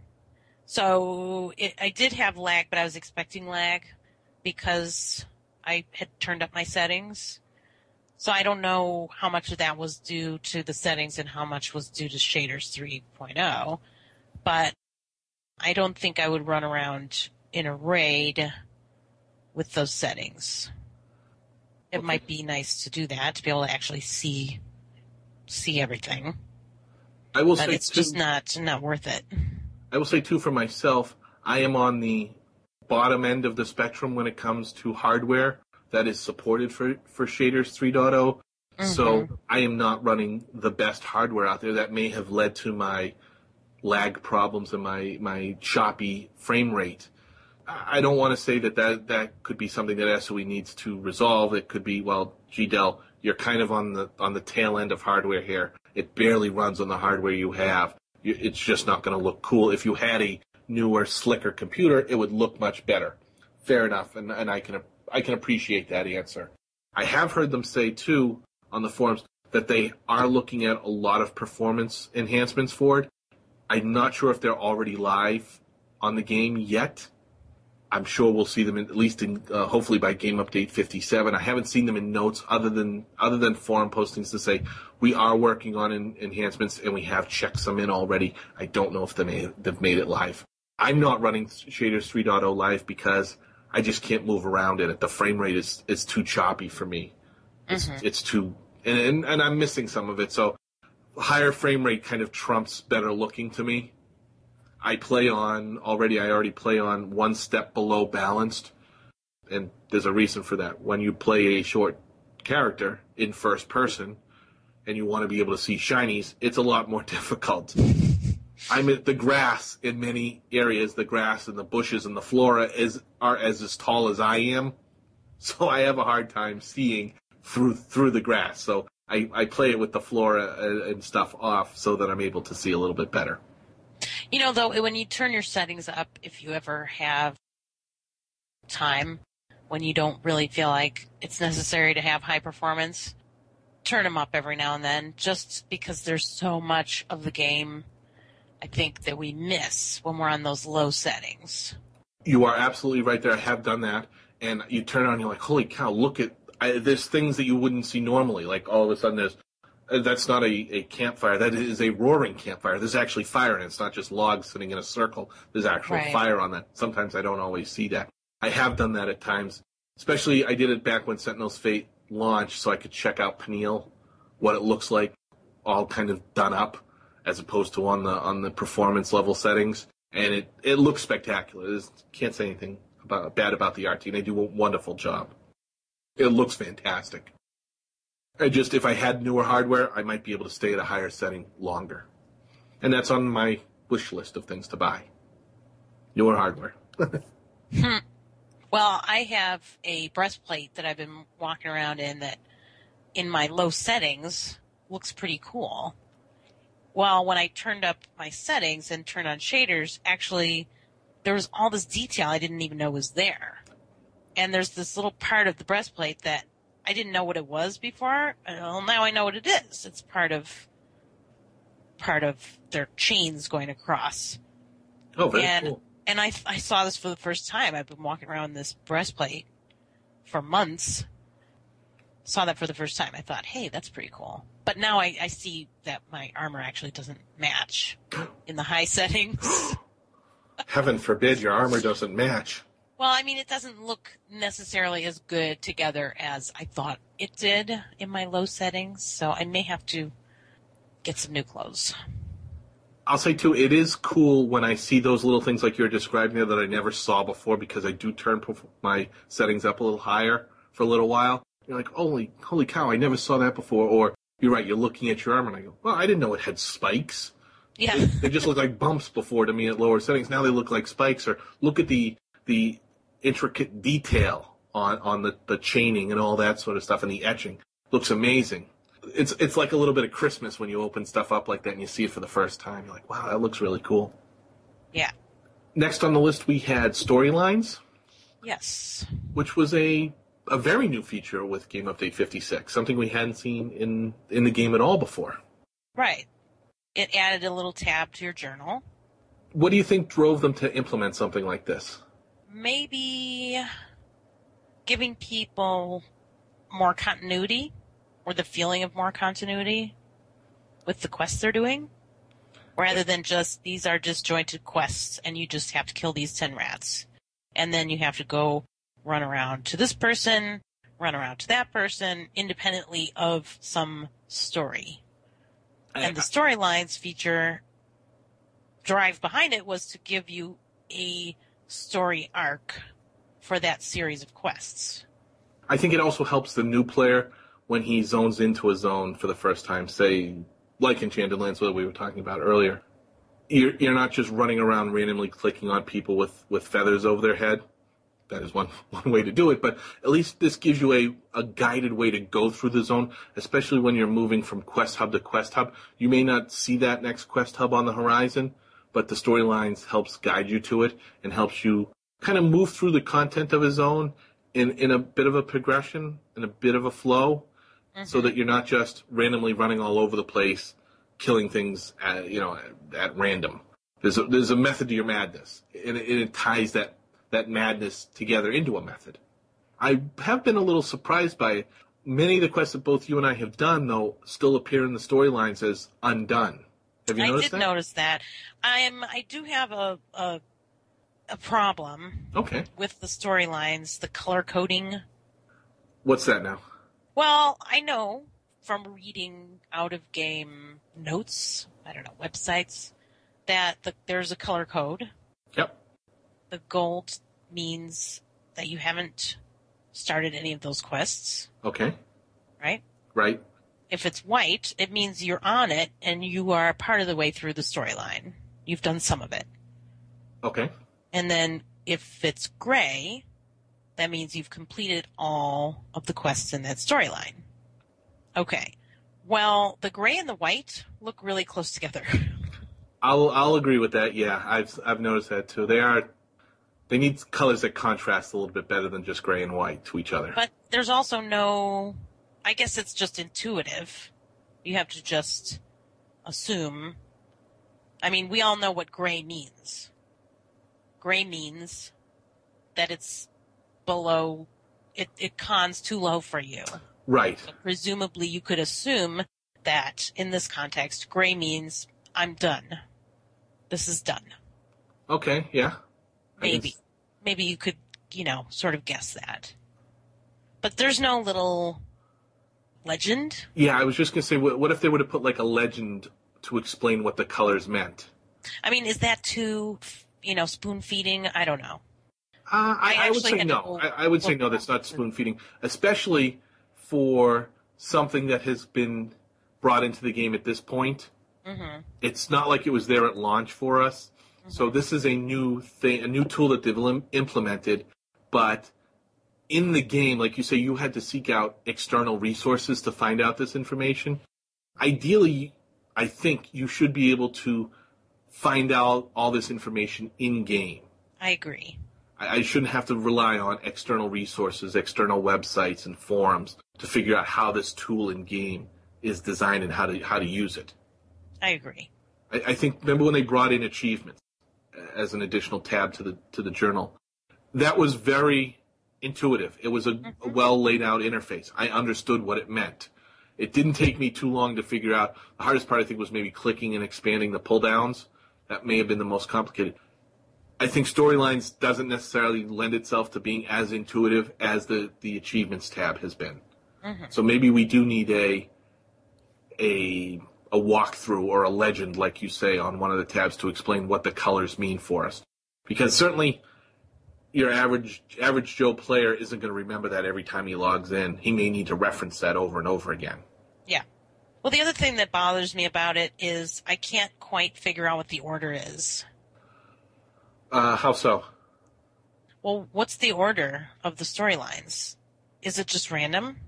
So it, I did have lag, but I was expecting lag because I had turned up my settings. So I don't know how much of that was due to the settings and how much was due to shaders three point oh, but I don't think I would run around in a raid with those settings. It Okay. might be nice to do that, to be able to actually see see everything. I will But say it's too, just not not worth it. I will say too for myself, I am on the bottom end of the spectrum when it comes to hardware that is supported for, for shaders three point oh. Mm-hmm. So I am not running the best hardware out there. That may have led to my lag problems and my, my choppy frame rate. I don't want to say that, that that could be something that S O E needs to resolve. It could be, well, gee, Dell, you're kind of on the on the tail end of hardware here. It barely runs on the hardware you have. You, it's just not going to look cool. If you had a newer, slicker computer, it would look much better. Fair enough, and, and I can I can appreciate that answer. I have heard them say, too, on the forums, that they are looking at a lot of performance enhancements for it. I'm not sure if they're already live on the game yet. I'm sure we'll see them in, at least in uh, hopefully by game update fifty-seven. I haven't seen them in notes other than other than forum postings to say we are working on in, enhancements and we have checked some in already. I don't know if they may, they've made it live. I'm not running Shaders three point oh live because I just can't move around in it. The frame rate is, is too choppy for me. It's Mm-hmm. it's too and, and and I'm missing some of it. So higher frame rate kind of trumps better looking to me. I play on already. I already play on one step below balanced, and there's a reason for that. When you play a short character in first person, and you want to be able to see shinies, it's a lot more difficult. I'm at the grass in many areas. The grass and the bushes and the flora is are as as tall as I am, so I have a hard time seeing through through the grass. So I, I play it with the flora and stuff off so that I'm able to see a little bit better. You know, though, when you turn your settings up, if you ever have time when you don't really feel like it's necessary to have high performance, turn them up every now and then, just because there's so much of the game, I think, that we miss when we're on those low settings. You are absolutely right there. I have done that. And you turn on and you're like, holy cow, look at, I, there's things that you wouldn't see normally. Like all of a sudden there's, uh, that's not a, a campfire. That is a roaring campfire. There's actually fire in it. It's not just logs sitting in a circle. There's actual Right. fire on that. Sometimes I don't always see that. I have done that at times. Especially I did it back when Sentinel's Fate launched so I could check out Peniel, what it looks like, all kind of done up, as opposed to on the on the performance level settings. And it, it looks spectacular. There's, can't say anything about bad about the art team. They do a wonderful job. It looks fantastic. I just, if I had newer hardware, I might be able to stay at a higher setting longer. And that's on my wish list of things to buy. Newer hardware. hmm. Well, I have a breastplate that I've been walking around in that, in my low settings, looks pretty cool. Well, when I turned up my settings and turned on shaders, actually, there was all this detail I didn't even know was there. And there's this little part of the breastplate that I didn't know what it was before. Well, now I know what it is. It's part of part of their chains going across. Oh, very and, cool. And I, I saw this for the first time. I've been walking around this breastplate for months. Saw that for the first time. I thought, hey, that's pretty cool. But now I, I see that my armor actually doesn't match in the high settings. Heaven forbid your armor doesn't match. Well, I mean, it doesn't look necessarily as good together as I thought it did in my low settings, so I may have to get some new clothes. I'll say, too, it is cool when I see those little things like you're describing there that I never saw before because I do turn my settings up a little higher for a little while. You're like, holy, holy cow, I never saw that before. Or you're right, you're looking at your armor and I go, well, I didn't know it had spikes. Yeah. They, they just look like bumps before to me at lower settings. Now they look like spikes. Or look at the the intricate detail on, on the, the chaining and all that sort of stuff and the etching. Looks amazing. It's it's like a little bit of Christmas when you open stuff up like that and you see it for the first time. You're like, wow, that looks really cool. Yeah. Next on the list, we had storylines. Yes. Which was a a very new feature with Game Update fifty-six, something we hadn't seen in, in the game at all before. Right. It added a little tab to your journal. What do you think drove them to implement something like this? Maybe giving people more continuity, or the feeling of more continuity with the quests they're doing, rather than just, these are disjointed quests and you just have to kill these ten rats. And then you have to go run around to this person, run around to that person, independently of some story. And the storylines feature, drive behind it was to give you a story arc for that series of quests. I think it also helps the new player when he zones into a zone for the first time, say, like Enchanted Lands that we were talking about earlier. You're, you're not just running around randomly clicking on people with, with feathers over their head. That is one, one way to do it, but at least this gives you a, a guided way to go through the zone, especially when you're moving from quest hub to quest hub. You may not see that next quest hub on the horizon, but the storylines helps guide you to it and helps you kind of move through the content of a zone in, in a bit of a progression, in a bit of a flow, mm-hmm. so that you're not just randomly running all over the place, killing things at, you know, at, at random. There's a, there's a method to your madness, and it, it ties that that madness together into a method. I have been a little surprised by it. Many of the quests that both you and I have done, though, still appear in the storylines as undone. Have you I noticed did that? notice that. I'm, I do have a, a a problem Okay. with the storylines, the color coding. What's that now? Well, I know from reading out-of-game notes, I don't know, websites, that the, there's a color code. Yep. The gold means that you haven't started any of those quests. Okay. Right? Right. If it's white, it means you're on it and you are part of the way through the storyline. You've done some of it. Okay. And then if it's gray, that means you've completed all of the quests in that storyline. Okay. Well, the gray and the white look really close together. I'll I'll agree with that. Yeah, I've I've noticed that too. They are they need colors that contrast a little bit better than just gray and white to each other. But there's also no, I guess it's just intuitive. You have to just assume. I mean, we all know what gray means. Gray means that it's below, it, it cons too low for you. Right. So presumably you could assume that in this context, gray means I'm done. This is done. Okay, yeah. Maybe. Maybe you could, you know, sort of guess that. But there's no little legend. Yeah, I was just going to say, what, what if they would have put like a legend to explain what the colors meant? I mean, is that too, you know, spoon feeding? I don't know. Uh, I, I I would actually say had to no. go- I, I would say no, that's not spoon feeding, especially for something that has been brought into the game at this point. Mm-hmm. It's not like it was there at launch for us. Mm-hmm. So this is a new thing, a new tool that they've im- implemented. But in the game, like you say, you had to seek out external resources to find out this information. Ideally, I think you should be able to find out all this information in-game. I agree. I shouldn't have to rely on external resources, external websites and forums to figure out how this tool in game is designed and how to how to use it. I agree. I, I think remember when they brought in achievements as an additional tab to the to the journal, that was very intuitive. It was a, mm-hmm. a well laid out interface. I understood what it meant. It didn't take me too long to figure out. The hardest part I think was maybe clicking and expanding the pull downs. That may have been the most complicated. I think Storylines doesn't necessarily lend itself to being as intuitive as the, the Achievements tab has been. Mm-hmm. So maybe we do need a a a walkthrough or a legend, like you say, on one of the tabs to explain what the colors mean for us. Because certainly your average average Joe player isn't going to remember that every time he logs in. He may need to reference that over and over again. Yeah. Well, the other thing that bothers me about it is I can't quite figure out what the order is. Uh, how so? Well, what's the order of the storylines? Is it just random?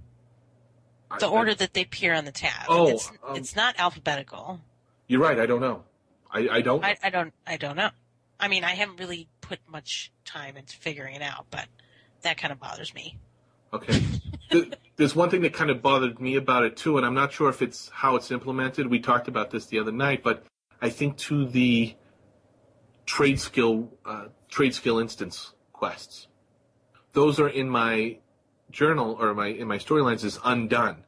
The I, order I, that they appear on the tab. Oh, it's, um, it's not alphabetical. You're right. I don't know. I, I don't. I, I don't. I don't know. I mean, I haven't really put much time into figuring it out, but that kind of bothers me. Okay. There's one thing that kind of bothered me about it too, and I'm not sure if it's how it's implemented. We talked about this the other night, but I think to the trade skill uh, trade skill instance quests, those are in my journal or my in my storylines as undone.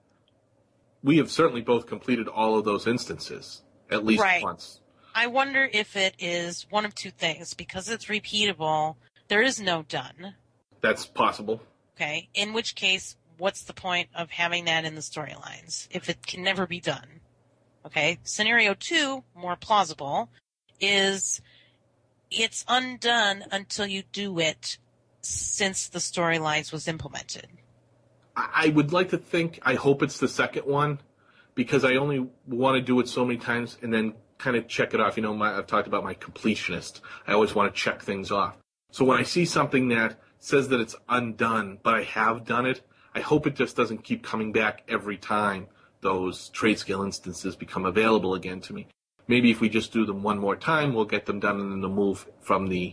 We have certainly both completed all of those instances at least right. once. I wonder if it is one of two things. Because it's repeatable, there is no done. That's possible. Okay. In which case, what's the point of having that in the storylines if it can never be done? Okay. Scenario two, more plausible, is it's undone until you do it since the storylines was implemented. I would like to think, I hope it's the second one, because I only want to do it so many times and then kind of check it off. You know, my, I've talked about my completionist. I always want to check things off. So when I see something that says that it's undone, but I have done it, I hope it just doesn't keep coming back every time those trade skill instances become available again to me. Maybe if we just do them one more time, we'll get them done and then they'll move from the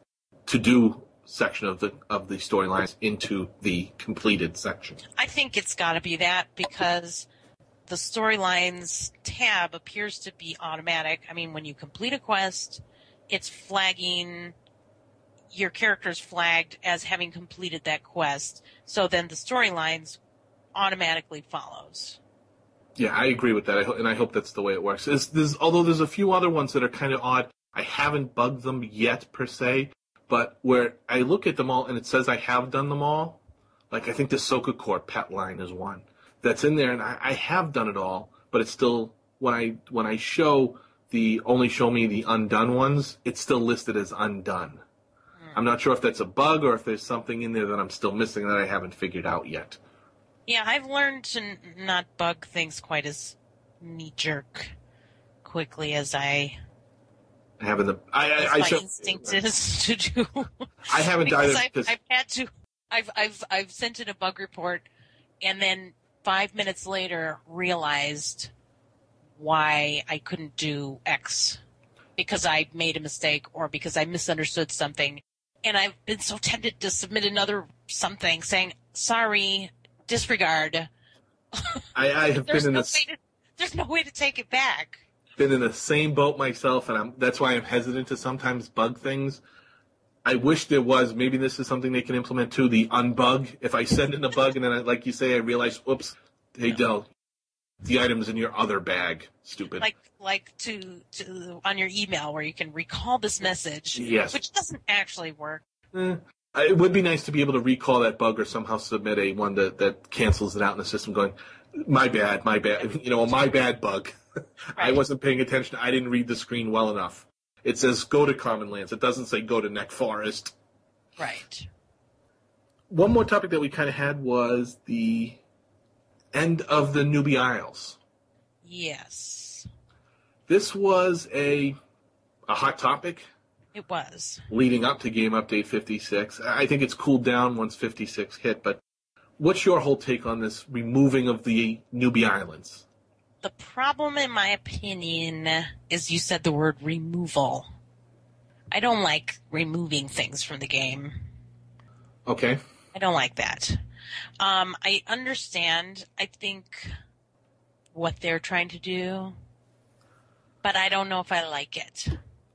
to-do section of the of the storylines into the completed section. I think it's got to be that because the storylines tab appears to be automatic. I mean, when you complete a quest, it's flagging, your character's flagged as having completed that quest. So then the storylines automatically follows. Yeah, I agree with that, I ho- and I hope that's the way it works. There's, there's, although there's a few other ones that are kind of odd. I haven't bugged them yet, per se, But where I look at them all and it says I have done them all, like I think the Sokacore pet line is one that's in there, and I, I have done it all, but it's still, when I when I show the, only show me the undone ones, it's still listed as undone. Mm. I'm not sure if that's a bug or if there's something in there that I'm still missing that I haven't figured out yet. Yeah, I've learned to n- not bug things quite as knee-jerk quickly as I... Having the I, I, as I my show, instinct is to do. I haven't because either. I've, I've had to. I've I've I've sent in a bug report, and then five minutes later realized why I couldn't do X because I made a mistake or because I misunderstood something, and I've been so tempted to submit another something saying sorry, disregard. I, I have there's been in no this. way to, there's no way to take it back. Been in the same boat myself, and I'm, that's why I'm hesitant to sometimes bug things. I wish there was, maybe this is something they can implement too, the unbug. If I send in a bug and then, I, like you say, I realize, oops, hey, Del, the item's in your other bag. Stupid. Like like to, to on your email where you can recall this message, yes. which doesn't actually work. Eh, it would be nice to be able to recall that bug or somehow submit a one that, that cancels it out in the system going, my bad, my bad, you know, a my bad bug. Right. I wasn't paying attention. I didn't read the screen well enough. It says go to Common Lands. It doesn't say go to Neck Forest. Right. One more topic that we kind of had was the end of the Newbie Isles. Yes. This was a a hot topic. It was. Leading up to Game Update fifty-six. I think it's cooled down once fifty-six hit, but what's your whole take on this removing of the Newbie Islands? The problem, in my opinion, is you said the word removal. I don't like removing things from the game. Okay. I don't like that. Um, I understand, I think, what they're trying to do, but I don't know if I like it.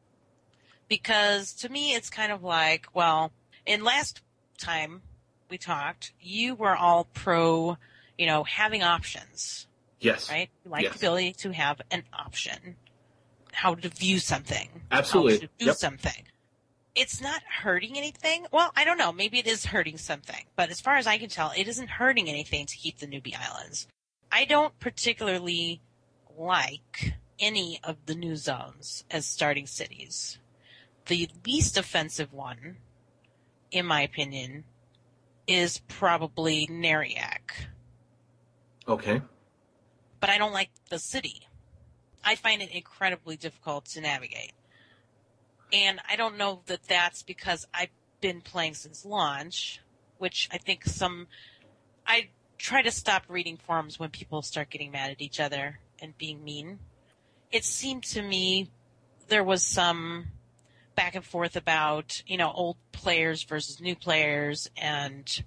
Because to me, it's kind of like, well, in last time we talked, you were all pro, you know, having options. Yes. Right? You like yes. the ability to have an option. How to view something. Absolutely. How to do yep. something. It's not hurting anything. Well, I don't know. Maybe it is hurting something. But as far as I can tell, it isn't hurting anything to keep the Newbie Islands. I don't particularly like any of the new zones as starting cities. The least offensive one, in my opinion, is probably Neriak. Okay. But I don't like the city. I find it incredibly difficult to navigate. And I don't know that that's because I've been playing since launch, which I think some... I try to stop reading forums when people start getting mad at each other and being mean. It seemed to me there was some back and forth about, you know, old players versus new players, and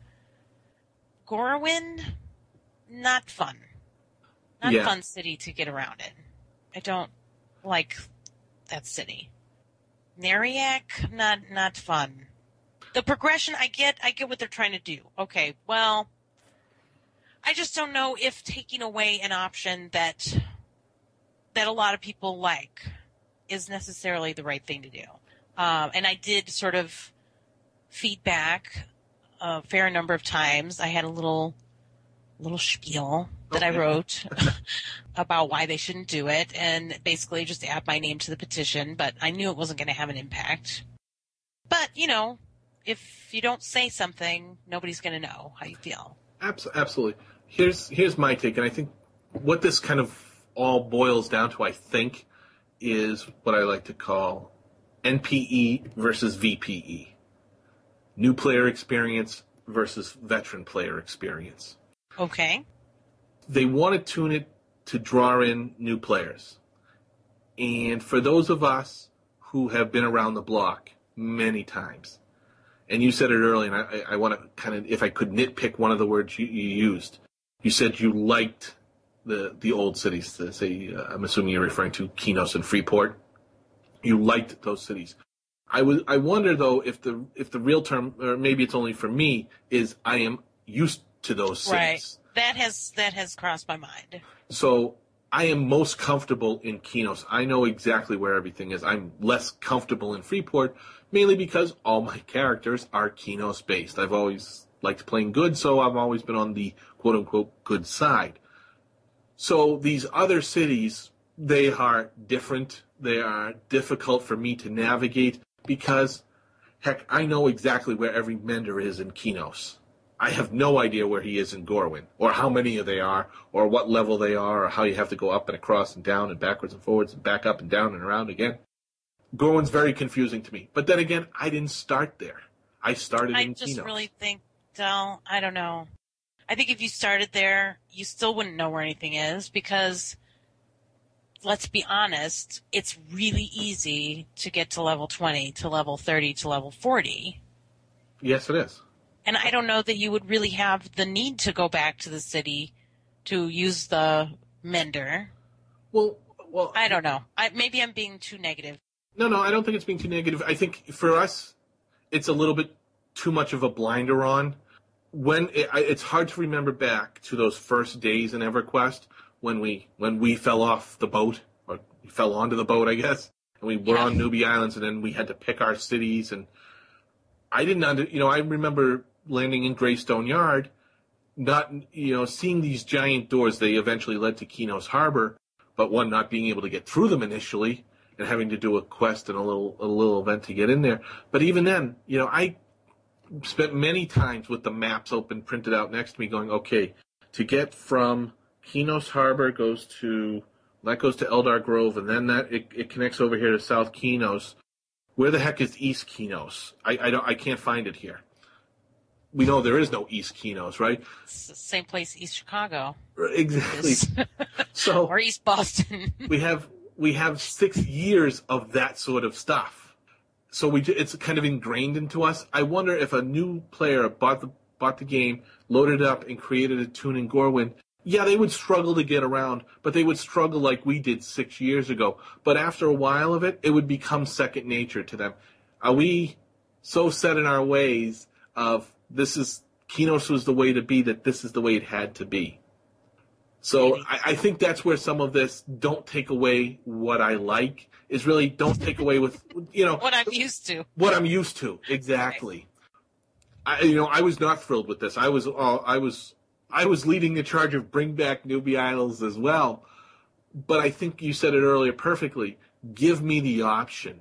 Gorwyn, not fun. Not yeah. a fun city to get around in. I don't like that city. Neriak, not not fun. The progression, I get, I get what they're trying to do. Okay, well, I just don't know if taking away an option that that a lot of people like is necessarily the right thing to do. Um, and I did sort of feedback a fair number of times. I had a little little spiel that okay. I wrote about why they shouldn't do it, and basically just add my name to the petition, but I knew it wasn't going to have an impact. But, you know, if you don't say something, nobody's going to know how you feel. Absolutely. Here's here's my take, and I think what this kind of all boils down to, I think, is what I like to call N P E versus V P E. New player experience versus veteran player experience. Okay. They want to tune it to draw in new players. And for those of us who have been around the block many times, and you said it earlier, and I, I want to kind of, if I could nitpick one of the words you, you used, you said you liked the the old cities. To say, uh, I'm assuming you're referring to Kenos and Freeport. You liked those cities. I was. I wonder though if the if the real term, or maybe it's only for me, is I am used to those cities. Right. That has that has crossed my mind. So I am most comfortable in Kinos. I know exactly where everything is. I'm less comfortable in Freeport, mainly because all my characters are Kinos based. I've always liked playing good, so I've always been on the quote unquote good side. So these other cities, they are different. They are difficult for me to navigate because, heck, I know exactly where every Mender is in Kinos. I have no idea where he is in Gorwyn, or how many they are, or what level they are, or how you have to go up and across and down and backwards and forwards and back up and down and around again. Gorwyn's very confusing to me. But then again, I didn't start there. I started I in Kinos. just really think, Del, I don't know. I think if you started there, you still wouldn't know where anything is because, let's be honest, it's really easy to get to level twenty, to level thirty, to level forty. Yes, it is. And I don't know that you would really have the need to go back to the city to use the Mender. Well, well, I don't know. I, maybe I'm being too negative. No, no, I don't think it's being too negative. I think for us, it's a little bit too much of a blinder on. When it, it's hard to remember back to those first days in EverQuest when we when we fell off the boat, or we fell onto the boat, I guess, and we were Yeah. on Newbie Islands, and then we had to pick our cities. And I didn't, under, you know, I remember landing in Greystone Yard, not, you know, seeing these giant doors. They eventually led to Kinos Harbor, but one not being able to get through them initially, and having to do a quest and a little a little event to get in there. But even then, you know, I spent many times with the maps open, printed out next to me, going, okay, to get from Kinos Harbor goes to, that goes to Eldar Grove, and then that it, it connects over here to South Kinos. Where the heck is East Kinos? I, I don't I can't find it here. We know there is no East Kinos, right? It's the same place East Chicago Exactly. is. So Or East Boston. we have we have six years of that sort of stuff. So we it's kind of ingrained into us. I wonder if a new player bought the bought the game, loaded it up, and created a tune in Gorwyn. Yeah, they would struggle to get around, but they would struggle like we did six years ago. But after a while of it, it would become second nature to them. Are we so set in our ways of this is Kinos was the way to be, that this is the way it had to be? So I, I think that's where some of this don't take away what I like is really don't take away with, you know, What I'm used to. what I'm used to. Exactly. I, you know, I was not thrilled with this. I was, uh, I was, I was leading the charge of bring back Newbie Isles as well. But I think you said it earlier perfectly. Give me the option.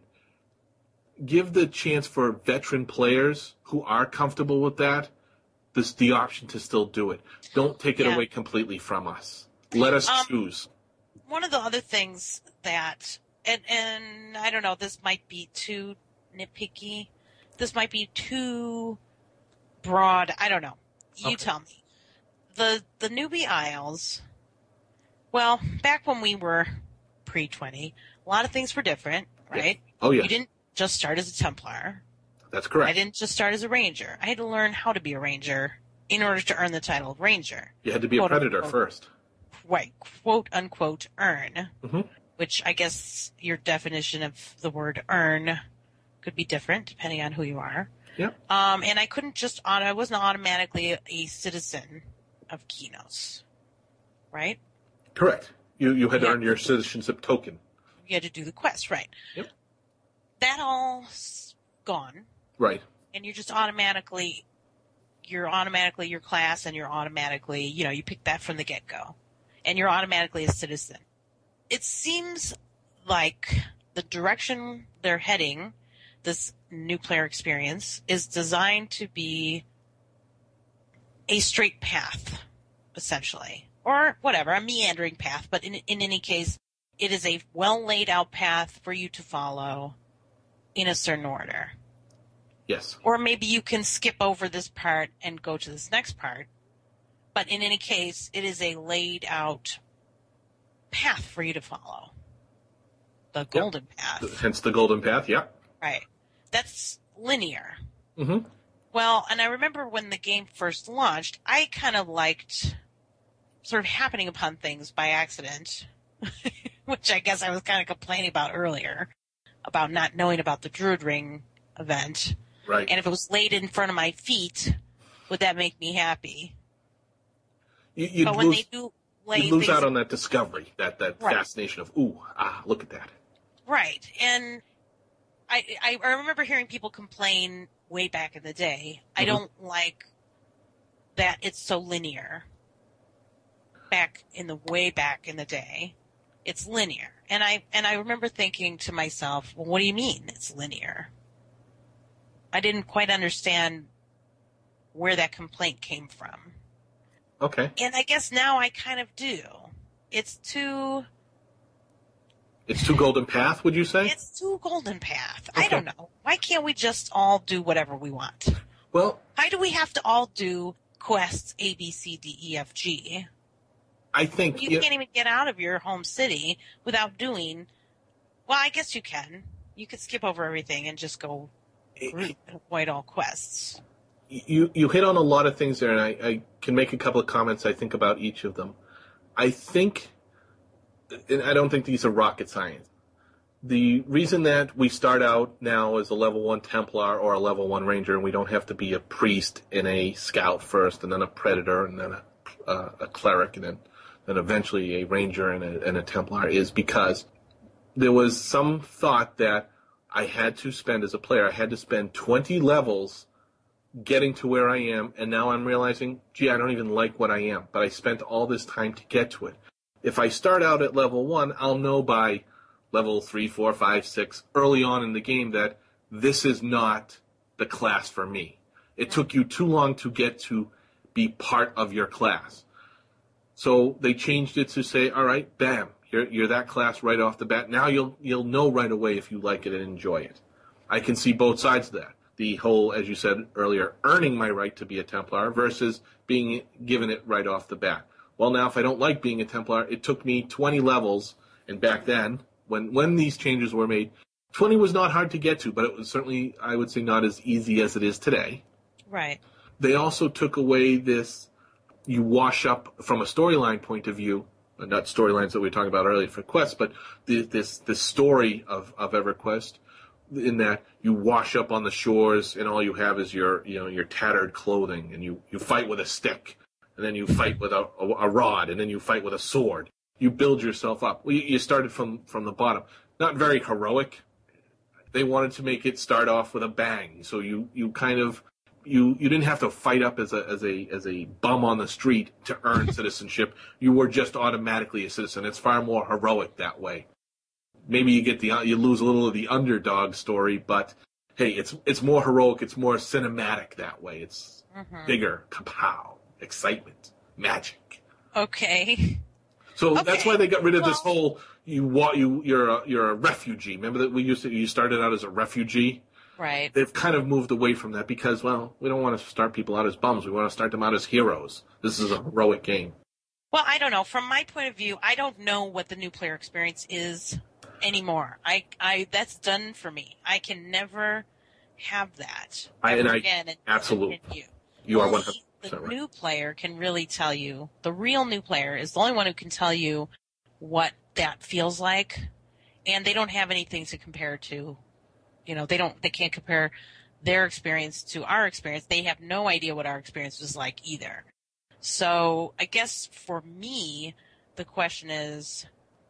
Give the chance for veteran players who are comfortable with that, this the option to still do it. Don't take it Yeah. away completely from us. Let us Um, choose. One of the other things that, and, and I don't know, this might be too nitpicky. This might be too broad. I don't know. You Okay. tell me. The the Newbie Isles, well, back when we were pre twenty, a lot of things were different, right? Oh, yeah. You didn't just start as a Templar. That's correct. I didn't just start as a Ranger. I had to learn how to be a Ranger in order to earn the title of Ranger. You had to be a Quote, predator unquote. first. Right, quote unquote earn, hmm which I guess your definition of the word earn could be different depending on who you are. Yep. Um, and I couldn't just, I wasn't automatically a, a citizen of Kinos, right? Correct. You you had to Yeah. earn your citizenship token. You had to do the quest, right? Yep. That all's gone, Right. and you're just automatically, you're automatically your class, and you're automatically, you know, you pick that from the get-go, and you're automatically a citizen. It seems like the direction they're heading, this new player experience, is designed to be a straight path, essentially. Or whatever, a meandering path, but in, in any case, it is a well laid out path for you to follow in a certain order. Yes. Or maybe you can skip over this part and go to this next part. But in any case, it is a laid out path for you to follow. The golden path. Hence the golden path. Yeah. Right. That's linear. Mm-hmm. Well, and I remember when the game first launched, I kind of liked sort of happening upon things by accident, which I guess I was kind of complaining about earlier, about not knowing about the Druid Ring event. Right. And if it was laid in front of my feet, would that make me happy? You, you'd But when lose- they do laying You lose things out on that discovery, that, that Right. fascination of, ooh, ah, look at that. Right. And I, I I remember hearing people complain way back in the day. I Mhm. don't like that it's so linear. Back in the way back in the day, it's linear. And I and I remember thinking to myself, well, what do you mean it's linear? I didn't quite understand where that complaint came from. Okay. And I guess now I kind of do. It's too It's too Golden Path, would you say? it's too Golden Path. I Okay. don't know. Why can't we just all do whatever we want? Well, Why do we have to all do quests A, B, C, D, E, F, G? I think... You yeah, can't even get out of your home city without doing. Well, I guess you can. You could skip over everything and just go group and avoid all quests. You, you hit on a lot of things there, and I, I can make a couple of comments, I think, about each of them. I think, and I don't think these are rocket science, the reason that we start out now as a level one Templar or a level one Ranger, and we don't have to be a priest and a scout first, and then a predator, and then a, uh, a cleric, and then, then eventually a Ranger and a, and a Templar, is because there was some thought that I had to spend, as a player, I had to spend twenty levels getting to where I am, and now I'm realizing, gee, I don't even like what I am, but I spent all this time to get to it. If I start out at level one, I'll know by level three, four, five, six, early on in the game, that this is not the class for me. It took you too long to get to be part of your class. So they changed it to say, all right, bam, you're, you're that class right off the bat. Now you'll you'll know right away if you like it and enjoy it. I can see both sides of that. The whole, as you said earlier, earning my right to be a Templar versus being given it right off the bat. Well, now, if I don't like being a Templar, it took me twenty levels, and back then, when, when these changes were made, twenty was not hard to get to, but it was certainly, I would say, not as easy as it is today. Right. They also took away this, you wash up from a storyline point of view, not storylines that we were talking about earlier for quests, but the, this, this story of, of EverQuest, in that you wash up on the shores and all you have is your, you know, your tattered clothing, and you, you fight with a stick, and then you fight with a, a, a rod, and then you fight with a sword. You build yourself up. Well, you, you started from, from the bottom. Not very heroic. They wanted to make it start off with a bang, so you, you kind of you, you didn't have to fight up as a as a as a bum on the street to earn citizenship. You were just automatically a citizen. It's far more heroic that way. Maybe you get the you lose a little of the underdog story, but hey, it's it's more heroic. It's more cinematic that way. It's Mm-hmm. bigger, kapow, excitement, magic. Okay. So Okay. that's why they got rid of this Well- whole you wa- you you're a, you're a refugee. Remember that we used to you started out as a refugee. Right. They've kind of moved away from that because, well, we don't want to start people out as bums. We want to start them out as heroes. This is a heroic game. Well, I don't know. From my point of view, I don't know what the new player experience is anymore. I, I, that's done for me. I can never have that I- ever and I- again. in- absolutely. in you. You are Only one hundred the percent right. new player can really tell you. The real new player is the only one who can tell you what that feels like, and they don't have anything to compare to. You know, they don't. They can't compare their experience to our experience. They have no idea what our experience was like either. So I guess for me, the question is,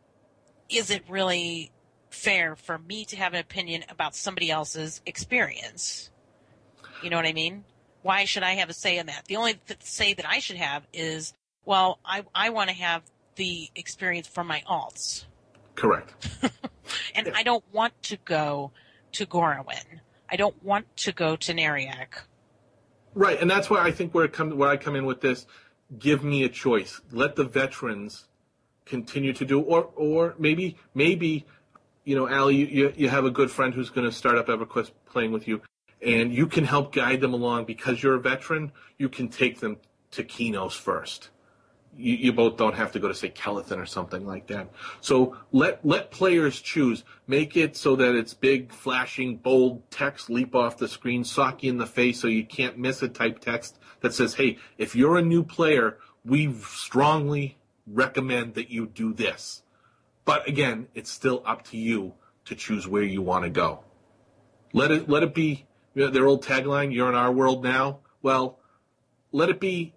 is it really fair for me to have an opinion about somebody else's experience? You know what I mean? Why should I have a say in that? The only th- say that I should have is, well, I, I want to have the experience from my alts. Correct. And Yeah. I don't want to go to Gorowin. I don't want to go to Nariak. Right, and that's where I think where it come where I come in with this. Give me a choice. Let the veterans continue to do, or or maybe maybe, you know, Allie, you you, you have a good friend who's going to start up EverQuest playing with you, and you can help guide them along because you're a veteran. You can take them to Kinos first. You, you both don't have to go to, say, Kelethan or something like that. So let let players choose. Make it so that it's big, flashing, bold text leap off the screen, sock you in the face so you can't miss it type text that says, hey, if you're a new player, we strongly recommend that you do this. But again, it's still up to you to choose where you want to go. Let it let it be, you know, their old tagline, you're in our world now. Well, let it be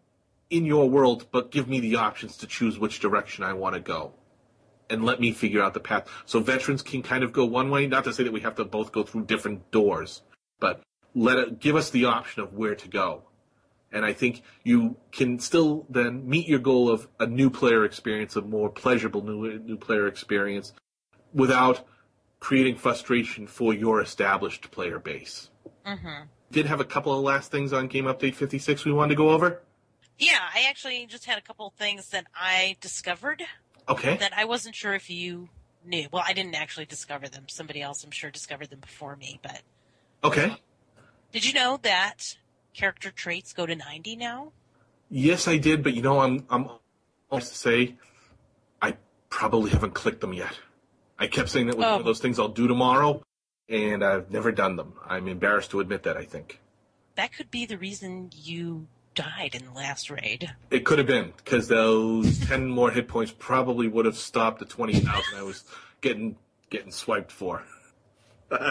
in your world, but give me the options to choose which direction I want to go. And let me figure out the path. So veterans can kind of go one way, not to say that we have to both go through different doors, but let it give us the option of where to go. And I think you can still then meet your goal of a new player experience, a more pleasurable new new player experience, without creating frustration for your established player base. Mm-hmm. Did have a couple of last things on Game Update fifty-six we wanted to go over? Yeah, I actually just had a couple of things that I discovered. Okay. That I wasn't sure if you knew. Well, I didn't actually discover them. Somebody else, I'm sure, discovered them before me. But okay. Did you know that character traits go to ninety now? Yes, I did, but you know, I'm I'm almost to say I probably haven't clicked them yet. I kept saying that was oh. one of those things I'll do tomorrow, and I've never done them. I'm embarrassed to admit that, I think. That could be the reason you died in the last raid. It could have been, because those ten more hit points probably would have stopped the twenty thousand I was getting getting swiped for. uh,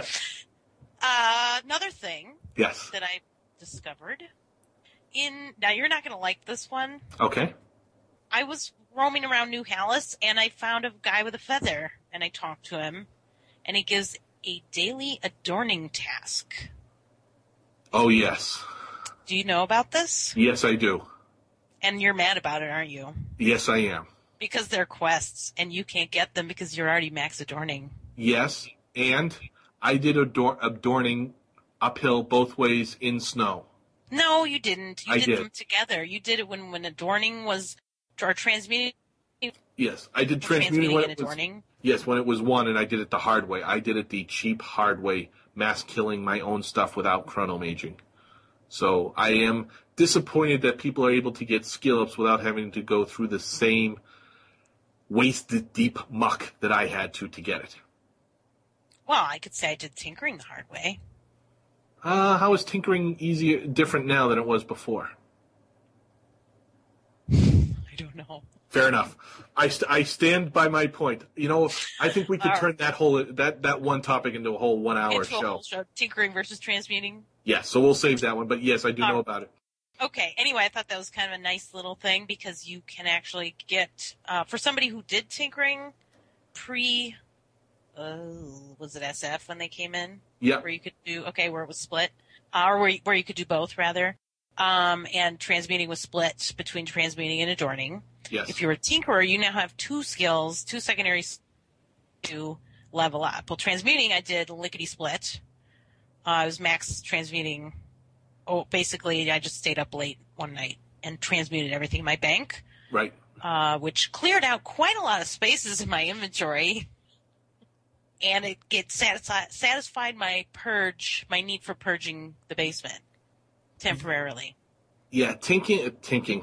another thing yes. that I discovered, in now you're not going to like this one. Okay. I was roaming around New Hallis, and I found a guy with a feather, and I talked to him, and he gives a daily adorning task. Oh, yes. Do you know about this? Yes, I do. And you're mad about it, aren't you? Yes, I am. Because they're quests, and you can't get them because you're already max adorning. Yes, and I did ador- adorning uphill both ways in snow. No, you didn't. You I did, did them together. You did it when, when adorning was, or transmuting. Yes, I did transmuting, transmuting when and it was, adorning. Yes, when it was one, and I did it the hard way. I did it the cheap, hard way, mass killing my own stuff without chronomaging. So I am disappointed that people are able to get skill ups without having to go through the same wasted deep muck that I had to to get it. Well, I could say I did tinkering the hard way. Uh, how is tinkering easier, different now than it was before? I don't know. Fair enough. I, st- I stand by my point. You know, I think we could All turn right. that whole that, that one topic into a whole one hour Into a show. whole show. Tinkering versus transmuting. Yes, so we'll save that one. But yes, I do All know right. about it. Okay. Anyway, I thought that was kind of a nice little thing because you can actually get uh, for somebody who did tinkering pre. Oh, was it S F when they came in? Yeah. Where you could do okay, where it was split, uh, or where you, where you could do both rather. Um, and transmuting was split between transmuting and adorning. Yes. If you're a tinkerer, you now have two skills, two secondary s- to level up. Well, transmuting, I did lickety split. Uh, I was max transmuting. Oh, basically, I just stayed up late one night and transmuted everything in my bank, Right. uh, which cleared out quite a lot of spaces in my inventory. And it gets satisfi- satisfied my purge, my need for purging the basement temporarily. Yeah, tinking, uh, tinking.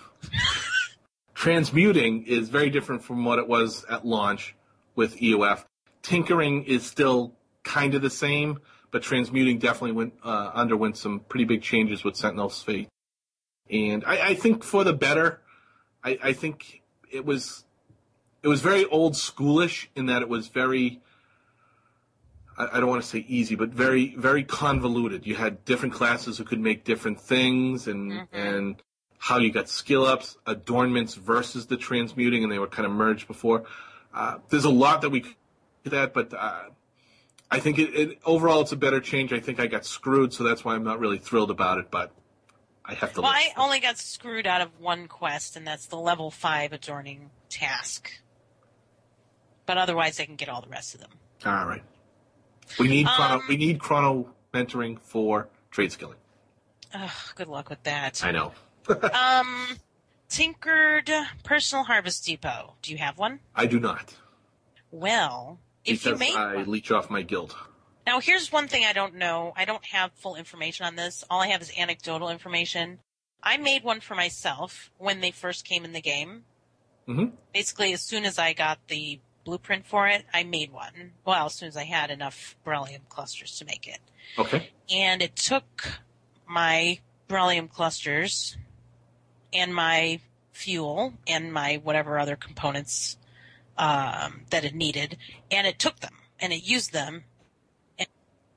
Transmuting is very different from what it was at launch with E O F. Tinkering is still kind of the same, but transmuting definitely went uh, underwent some pretty big changes with Sentinel's fate. And I, I think for the better. I, I think it was it was very old schoolish in that it was very, I, I don't want to say easy, but very, very convoluted. You had different classes who could make different things and Mm-hmm. and how you got skill ups, adornments versus the transmuting, and they were kind of merged before. Uh, there's a lot that we could do that, but uh, I think it, it, overall it's a better change. I think I got screwed, so that's why I'm not really thrilled about it, but I have to Well, live I with it. only got screwed out of one quest, and that's the level five adorning task. But otherwise, I can get all the rest of them. All right. We need chrono, Um, we need chrono mentoring for trade skilling. Ugh, good luck with that. I know. um, Tinkered Personal Harvest Depot. Do you have one? I do not. Well, if you Because made I one. leech off my guild. Now, here's one thing I don't know. I don't have full information on this. All I have is anecdotal information. I made one for myself when they first came in the game. Mm-hmm. Basically, as soon as I got the blueprint for it, I made one. Well, as soon as I had enough beryllium clusters to make it. Okay. And it took my beryllium clusters and my fuel and my whatever other components um, that it needed, and it took them, and it used them. And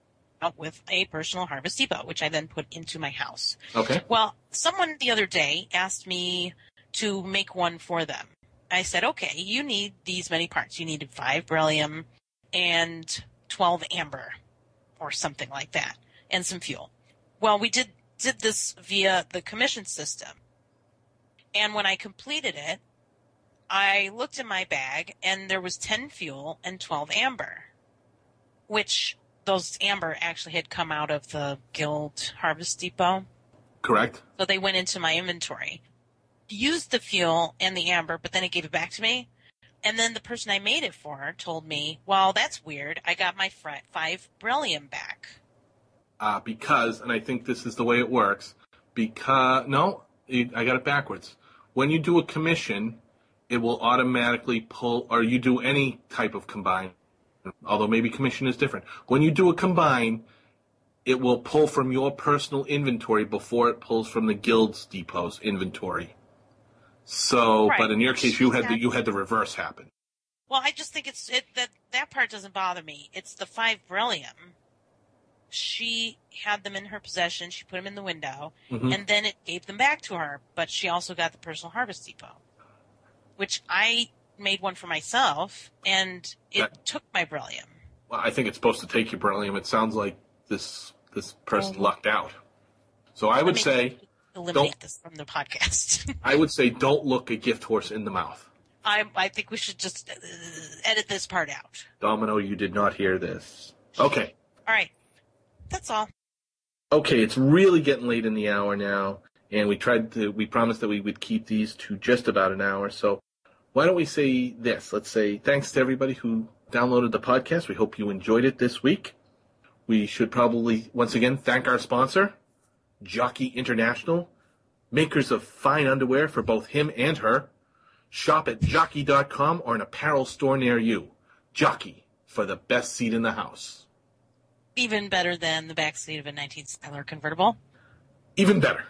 out with a personal Harvest Depot, which I then put into my house. Okay. Well, someone the other day asked me to make one for them. I said, okay, you need these many parts. You needed five beryllium and twelve amber or something like that, and some fuel. Well, we did, did this via the commission system. And when I completed it, I looked in my bag, and there was ten fuel and twelve amber, which those amber actually had come out of the Guild Harvest Depot. Correct. So they went into my inventory. Used the fuel and the amber, but then it gave it back to me. And then the person I made it for told me, well, that's weird. I got my fr- five beryllium back. Uh, because, and I think this is the way it works, because, no, it, I got it backwards. When you do a commission, it will automatically pull, or you do any type of combine, although maybe commission is different. When you do a combine, it will pull from your personal inventory before it pulls from the Guild's Depot's inventory. So, right. But in your case, you had the Exactly. you had the reverse happen. Well, I just think it's it, that that part doesn't bother me. It's the five beryllium. She had them in her possession. She put them in the window, Mm-hmm. and then it gave them back to her. But she also got the personal Harvest Depot, which I made one for myself, and it That- took my beryllium. Well, I think it's supposed to take your beryllium. It sounds like this this person Oh. lucked out. So I would Let me say, eliminate don't- this from the podcast. I would say, don't look a gift horse in the mouth. I I think we should just uh, edit this part out. Domino, you did not hear this. Okay. All right, that's all. Okay, it's really getting late in the hour now, and we tried to, we promised that we would keep these to just about an hour, so why don't we say this? Let's say thanks to everybody who downloaded the podcast. We hope you enjoyed it this week. We should probably, once again, thank our sponsor, Jockey International, makers of fine underwear for both him and her. Shop at jockey dot com or an apparel store near you. Jockey, for the best seat in the house. Even better than the backseat of a nineteen Skylar convertible. Even better.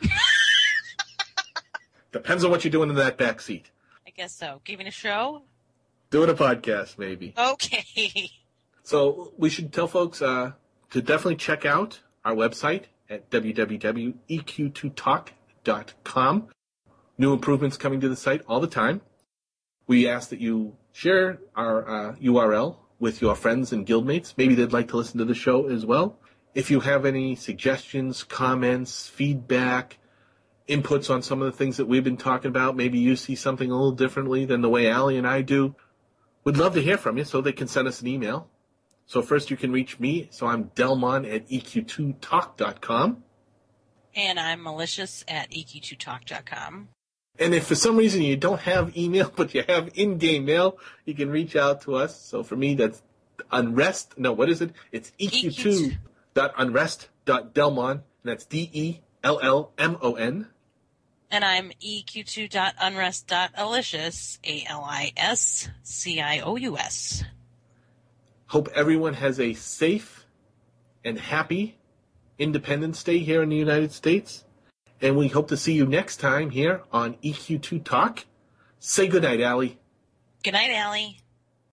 Depends on what you're doing in that back seat. I guess so. Giving a show? Doing a podcast, maybe. Okay. So we should tell folks uh, to definitely check out our website at w w w dot e q two talk dot com. New improvements coming to the site all the time. We ask that you share our uh, U R L with your friends and guildmates. Maybe they'd like to listen to the show as well. If you have any suggestions, comments, feedback, inputs on some of the things that we've been talking about, maybe you see something a little differently than the way Allie and I do, we'd love to hear from you, so they can send us an email. So first you can reach me. So I'm Delmon at e q two talk dot com. And I'm malicious at e q two talk dot com. And if for some reason you don't have email, but you have in-game mail, you can reach out to us. So for me, that's unrest. No, what is it? It's e q two dot unrest dot delmon, and that's D E L L M O N. And I'm e q two dot unrest dot alicious, A L I S C I O U S. Hope everyone has a safe and happy Independence Day here in the United States. And we hope to see you next time here on E Q two Talk. Say goodnight, Allie. Good night, Allie.